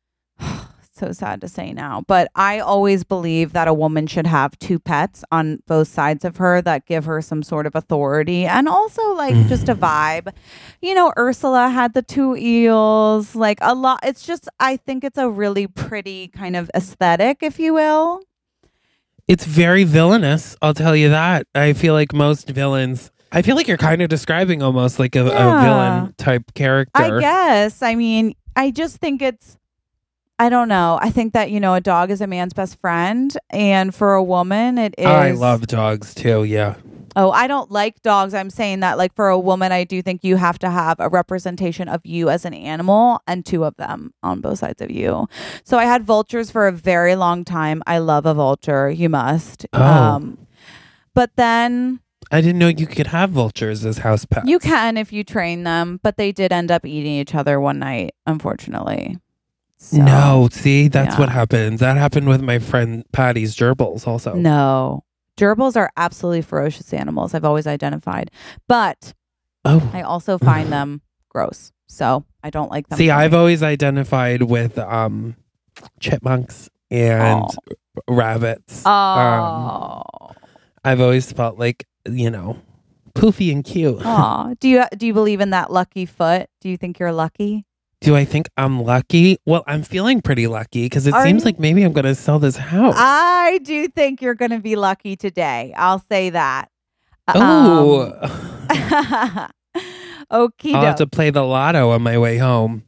Speaker 2: so sad to say now, but I always believe that a woman should have two pets on both sides of her that give her some sort of authority and also like
Speaker 3: Mm.
Speaker 2: just a vibe. You know, Ursula had the two eels, like a lot. It's just, I think it's a really pretty kind of aesthetic, if you will.
Speaker 3: It's very villainous, I'll tell you that. I feel like most villains, I feel like you're kind of describing almost like a,
Speaker 2: Yeah.
Speaker 3: a villain type character.
Speaker 2: I guess. I mean, I just think it's, I don't know. I think that, you know, a dog is a man's best friend. And for a woman, it is.
Speaker 3: I love dogs too, yeah.
Speaker 2: Oh, I don't like dogs. I'm saying that, like, for a woman, I do think you have to have a representation of you as an animal and two of them on both sides of you. So I had vultures for a very long time. I love a vulture. You must.
Speaker 3: Oh.
Speaker 2: Um, but then
Speaker 3: I didn't know you could have vultures as house pets.
Speaker 2: you can if you train them, but they did end up eating each other one night, unfortunately. So,
Speaker 3: No, see, that's
Speaker 2: yeah.
Speaker 3: what happens. That happened with my friend Patty's gerbils also.
Speaker 2: No. Gerbils are absolutely ferocious animals. I've always identified. But
Speaker 3: Oh.
Speaker 2: I also find them gross. So I don't like them.
Speaker 3: See,
Speaker 2: for
Speaker 3: I've
Speaker 2: me.
Speaker 3: always identified with um chipmunks and
Speaker 2: Oh.
Speaker 3: rabbits.
Speaker 2: Oh.
Speaker 3: Um, I've always felt like, you know, poofy and cute.
Speaker 2: Aw. Do you do you believe in that lucky foot? Do you think you're lucky?
Speaker 3: Do I think I'm lucky? Well, I'm feeling pretty lucky because it
Speaker 2: Are
Speaker 3: seems
Speaker 2: you?
Speaker 3: like maybe I'm going to sell this house.
Speaker 2: I do think you're going to be lucky today. I'll say that.
Speaker 3: oh,
Speaker 2: Um, Okie
Speaker 3: I'll have
Speaker 2: doke.
Speaker 3: to play the lotto on my way home.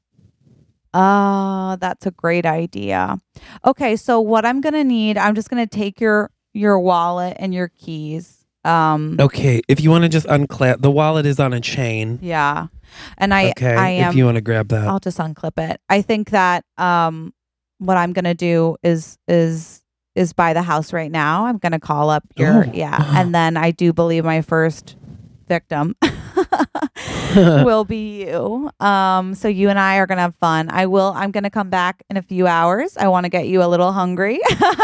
Speaker 2: Oh, that's a great idea. Okay, so what I'm gonna need, I'm just gonna take your your wallet and your keys. Um,
Speaker 3: Okay, if you want to just unclip, the wallet is on a chain.
Speaker 2: yeah, and I
Speaker 3: Okay,
Speaker 2: I am.
Speaker 3: if you want to grab that.
Speaker 2: I'll just unclip it. I think that um, what I'm gonna do is is is buy the house right now. I'm gonna call up your
Speaker 3: Oh.
Speaker 2: yeah, and then I do believe my first victim will be you. Um, so you and I are gonna have fun. I will. I'm gonna come back in a few hours. I want to get you a little hungry,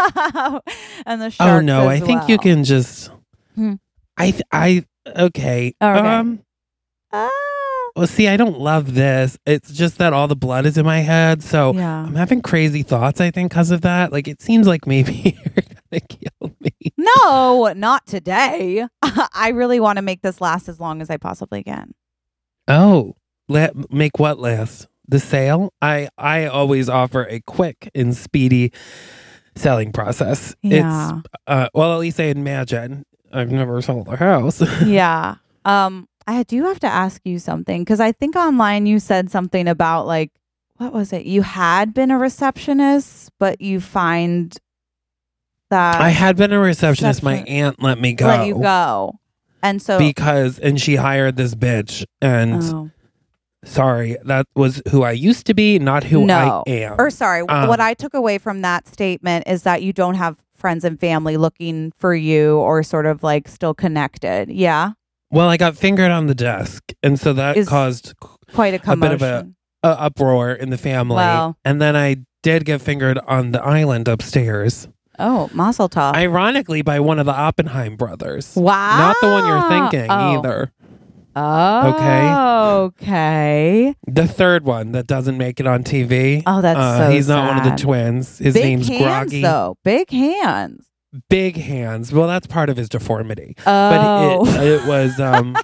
Speaker 2: and the
Speaker 3: oh
Speaker 2: sharks.
Speaker 3: no,
Speaker 2: as
Speaker 3: I think you
Speaker 2: well.
Speaker 3: can just.
Speaker 2: Hmm.
Speaker 3: I th- I okay.
Speaker 2: Oh, okay.
Speaker 3: Um.
Speaker 2: Ah,
Speaker 3: Well, see, I don't love this. It's just that all the blood is in my head, so
Speaker 2: yeah.
Speaker 3: I'm having crazy thoughts. I think because of that. Like it seems like maybe you're gonna kill me.
Speaker 2: No, not today. I really want to make this last as long as I possibly can.
Speaker 3: Oh, let make what last? The sale? I I always offer a quick and speedy selling process.
Speaker 2: Yeah.
Speaker 3: It's uh well, at least I imagine. I've never sold a house.
Speaker 2: Yeah. Um, I do have to ask you something because I think online you said something about like, what was it? You had been a receptionist, but you find that
Speaker 3: I had been a receptionist. My
Speaker 2: Reception-
Speaker 3: aunt let me go.
Speaker 2: let you go. And so,
Speaker 3: Because and she hired this bitch and
Speaker 2: oh.
Speaker 3: sorry, that was who I used to be, not who
Speaker 2: No.
Speaker 3: I am.
Speaker 2: or sorry,
Speaker 3: Um,
Speaker 2: what I took away from that statement is that you don't have friends and family looking for you or sort of like still connected. Yeah.
Speaker 3: Well, I got fingered on the desk, and so that
Speaker 2: Is-
Speaker 3: caused
Speaker 2: Quite a
Speaker 3: A
Speaker 2: commotion.
Speaker 3: bit of a- a uproar in the family.
Speaker 2: Wow.
Speaker 3: And then I did get fingered on the island upstairs.
Speaker 2: oh, Mazel tov.
Speaker 3: Ironically, by one of the Oppenheim brothers.
Speaker 2: Wow.
Speaker 3: Not the one you're thinking
Speaker 2: Oh.
Speaker 3: either.
Speaker 2: Oh,
Speaker 3: Okay.
Speaker 2: okay.
Speaker 3: The third one that doesn't make it on T V.
Speaker 2: Oh, that's
Speaker 3: Uh,
Speaker 2: so
Speaker 3: he's not one of the
Speaker 2: sad.
Speaker 3: twins. His
Speaker 2: Big
Speaker 3: name's
Speaker 2: hands,
Speaker 3: Groggy.
Speaker 2: though. Big hands.
Speaker 3: Big hands. Well, that's part of his deformity.
Speaker 2: Oh,
Speaker 3: But it, it was, um,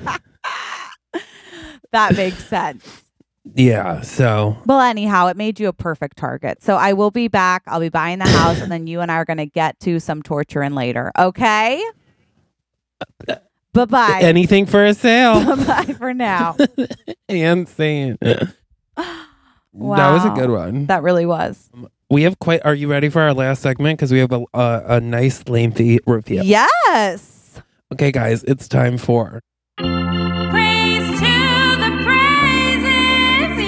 Speaker 2: that makes sense.
Speaker 3: yeah. So
Speaker 2: Well, anyhow, it made you a perfect target. So I will be back. I'll be buying the house, and then you and I are going to get to some torturing later. Okay? Bye bye.
Speaker 3: anything for a sale.
Speaker 2: Bye bye for now.
Speaker 3: and saying that was a
Speaker 2: Wow.
Speaker 3: good one.
Speaker 2: That really was.
Speaker 3: We have quite. Are you ready for our last segment? Because we have a, a a nice lengthy review.
Speaker 2: Yes.
Speaker 3: Okay, guys, it's time for
Speaker 1: Praise to the praises,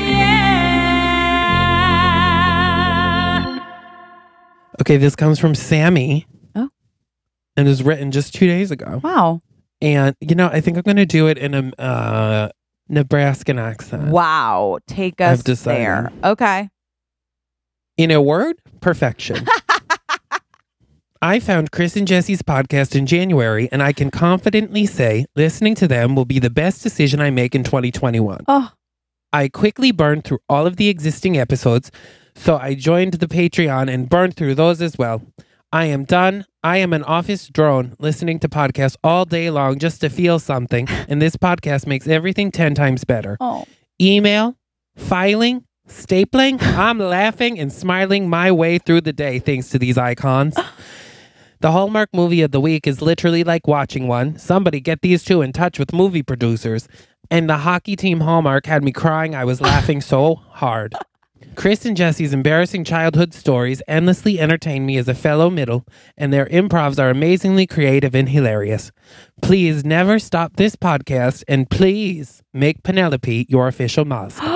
Speaker 1: yeah.
Speaker 3: Okay, this comes from Sammy.
Speaker 2: Oh.
Speaker 3: And is written just two days ago.
Speaker 2: Wow.
Speaker 3: And, you know, I think I'm going to do it in a uh, Nebraskan accent.
Speaker 2: Wow. Take
Speaker 3: I've
Speaker 2: us
Speaker 3: decided.
Speaker 2: there. Okay.
Speaker 3: In a word, perfection. I found Chris and Jesse's podcast in January, and I can confidently say listening to them will be the best decision I make in twenty twenty-one.
Speaker 2: Oh.
Speaker 3: I quickly burned through all of the existing episodes, so I joined the Patreon and burned through those as well. I am done. I am an office drone listening to podcasts all day long just to feel something, and this podcast makes everything ten times better.
Speaker 2: Oh.
Speaker 3: Email, filing, stapling. I'm laughing and smiling my way through the day thanks to these icons. The Hallmark movie of the week is literally like watching one. Somebody get these two in touch with movie producers. And the hockey team Hallmark had me crying. I was laughing so hard. Chris and Jesse's embarrassing childhood stories endlessly entertain me as a fellow middle, and their improvs are amazingly creative and hilarious. Please never stop this podcast, and please make Penelope your official mascot.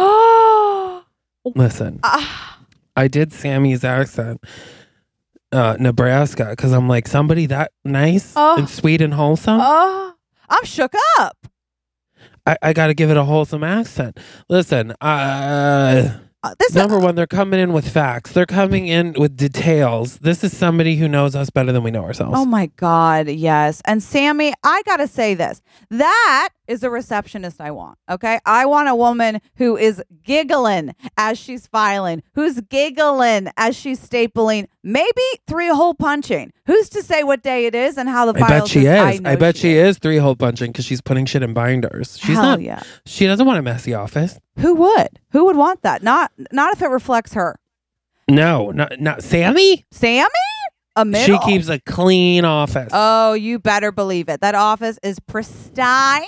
Speaker 3: Listen,
Speaker 2: Ah.
Speaker 3: I did Sammy's accent. Uh, Nebraska, because I'm like, somebody that nice
Speaker 2: Oh.
Speaker 3: and sweet and wholesome.
Speaker 2: Oh. I'm shook up.
Speaker 3: I, I got to give it a wholesome accent. Listen, uh,
Speaker 2: Uh, this
Speaker 3: number one, they're coming in with facts. They're coming in with details. This is somebody who knows us better than we know ourselves.
Speaker 2: Oh my God, yes. And Sammy, I gotta say this. That is a receptionist I want. Okay. I want a woman who is giggling as she's filing, who's giggling as she's stapling, maybe three hole punching. Who's to say what day it is and how the
Speaker 3: I
Speaker 2: files
Speaker 3: bet she
Speaker 2: is?
Speaker 3: is.
Speaker 2: know
Speaker 3: I bet she is three hole punching because she's putting shit in binders. She's
Speaker 2: Hell
Speaker 3: not.
Speaker 2: yeah.
Speaker 3: She doesn't want a messy office.
Speaker 2: Who would? Who would want that? Not not if it reflects her.
Speaker 3: No, not not Sammy.
Speaker 2: Sammy? A middle.
Speaker 3: She keeps a clean office
Speaker 2: Oh, you better believe it. That office is pristine.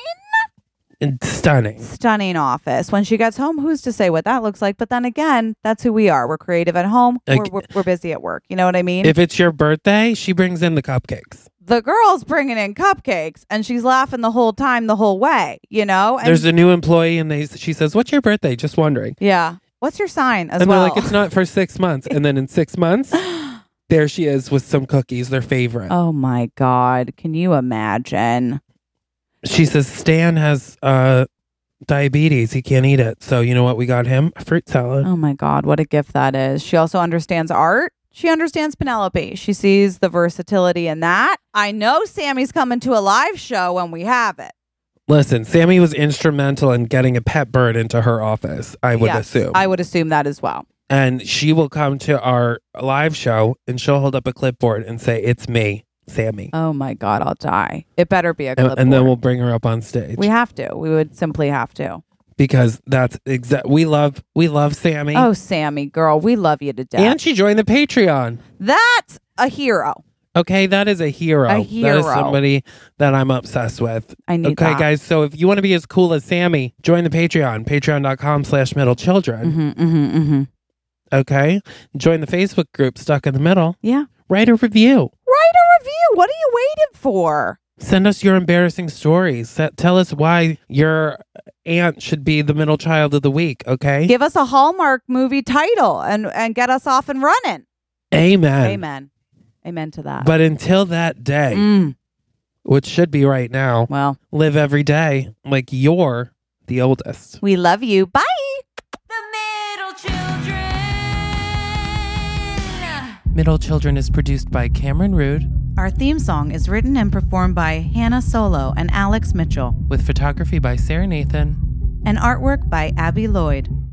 Speaker 3: and stunning.
Speaker 2: Stunning office. When she gets home, who's to say what that looks like? But then again, that's who we are. We're creative at home.
Speaker 3: Like-
Speaker 2: we're, we're, we're busy at work. You know what I mean?
Speaker 3: If it's your birthday, she brings in the cupcakes.
Speaker 2: The girl's bringing in cupcakes and she's laughing the whole time, the whole way, you know? And
Speaker 3: There's a new employee and they she says, "What's your birthday?" Just wondering.
Speaker 2: yeah. What's your sign as
Speaker 3: And
Speaker 2: well?
Speaker 3: they're like, "It's not for six months." And then in six months, there she is with some cookies, their favorite.
Speaker 2: Oh my God. Can you imagine?
Speaker 3: She says, "Stan has uh, diabetes. He can't eat it. So you know what? We got him a fruit salad."
Speaker 2: Oh my God. What a gift that is. She also understands art. She understands Penelope. She sees the versatility in that. I know Sammy's coming to a live show when we have it.
Speaker 3: Listen, Sammy was instrumental in getting a pet bird into her office, I would
Speaker 2: Yes,
Speaker 3: assume.
Speaker 2: I would assume that as well.
Speaker 3: And she will come to our live show and she'll hold up a clipboard and say, "It's me, Sammy."
Speaker 2: Oh my God, I'll die. It better be a
Speaker 3: and,
Speaker 2: clipboard.
Speaker 3: and then we'll bring her up on stage.
Speaker 2: We have to. We would simply have to.
Speaker 3: because that's exact. We love, we love Sammy.
Speaker 2: Oh, Sammy, girl, we love you to death.
Speaker 3: And she joined the Patreon.
Speaker 2: That's a hero.
Speaker 3: Okay, that is a hero.
Speaker 2: A
Speaker 3: That is
Speaker 2: hero.
Speaker 3: somebody that I'm obsessed with.
Speaker 2: I need
Speaker 3: Okay,
Speaker 2: that.
Speaker 3: guys. So if you want to be as cool as Sammy, join the Patreon. Patreon.com slash middle children.
Speaker 2: Mm-hmm, mm-hmm, mm-hmm.
Speaker 3: Okay. Join the Facebook group Stuck in the Middle.
Speaker 2: Yeah.
Speaker 3: Write a review.
Speaker 2: Write a review. What are you waiting for?
Speaker 3: Send us your embarrassing stories. Se- Tell us why your aunt should be the middle child of the week. Okay.
Speaker 2: Give us a Hallmark movie title and, and get us off and running.
Speaker 3: Amen.
Speaker 2: Amen. Amen to that.
Speaker 3: But until that day,
Speaker 2: Mm,
Speaker 3: which should be right now,
Speaker 2: well,
Speaker 3: live every day like you're the oldest.
Speaker 2: we love you. Bye.
Speaker 1: The middle children.
Speaker 3: Middle Children is produced by Cameron Rude
Speaker 2: Our theme song is written and performed by Hannah Solo and Alex Mitchell,
Speaker 3: with photography by Sarah Nathan.
Speaker 2: and artwork by Abby Lloyd.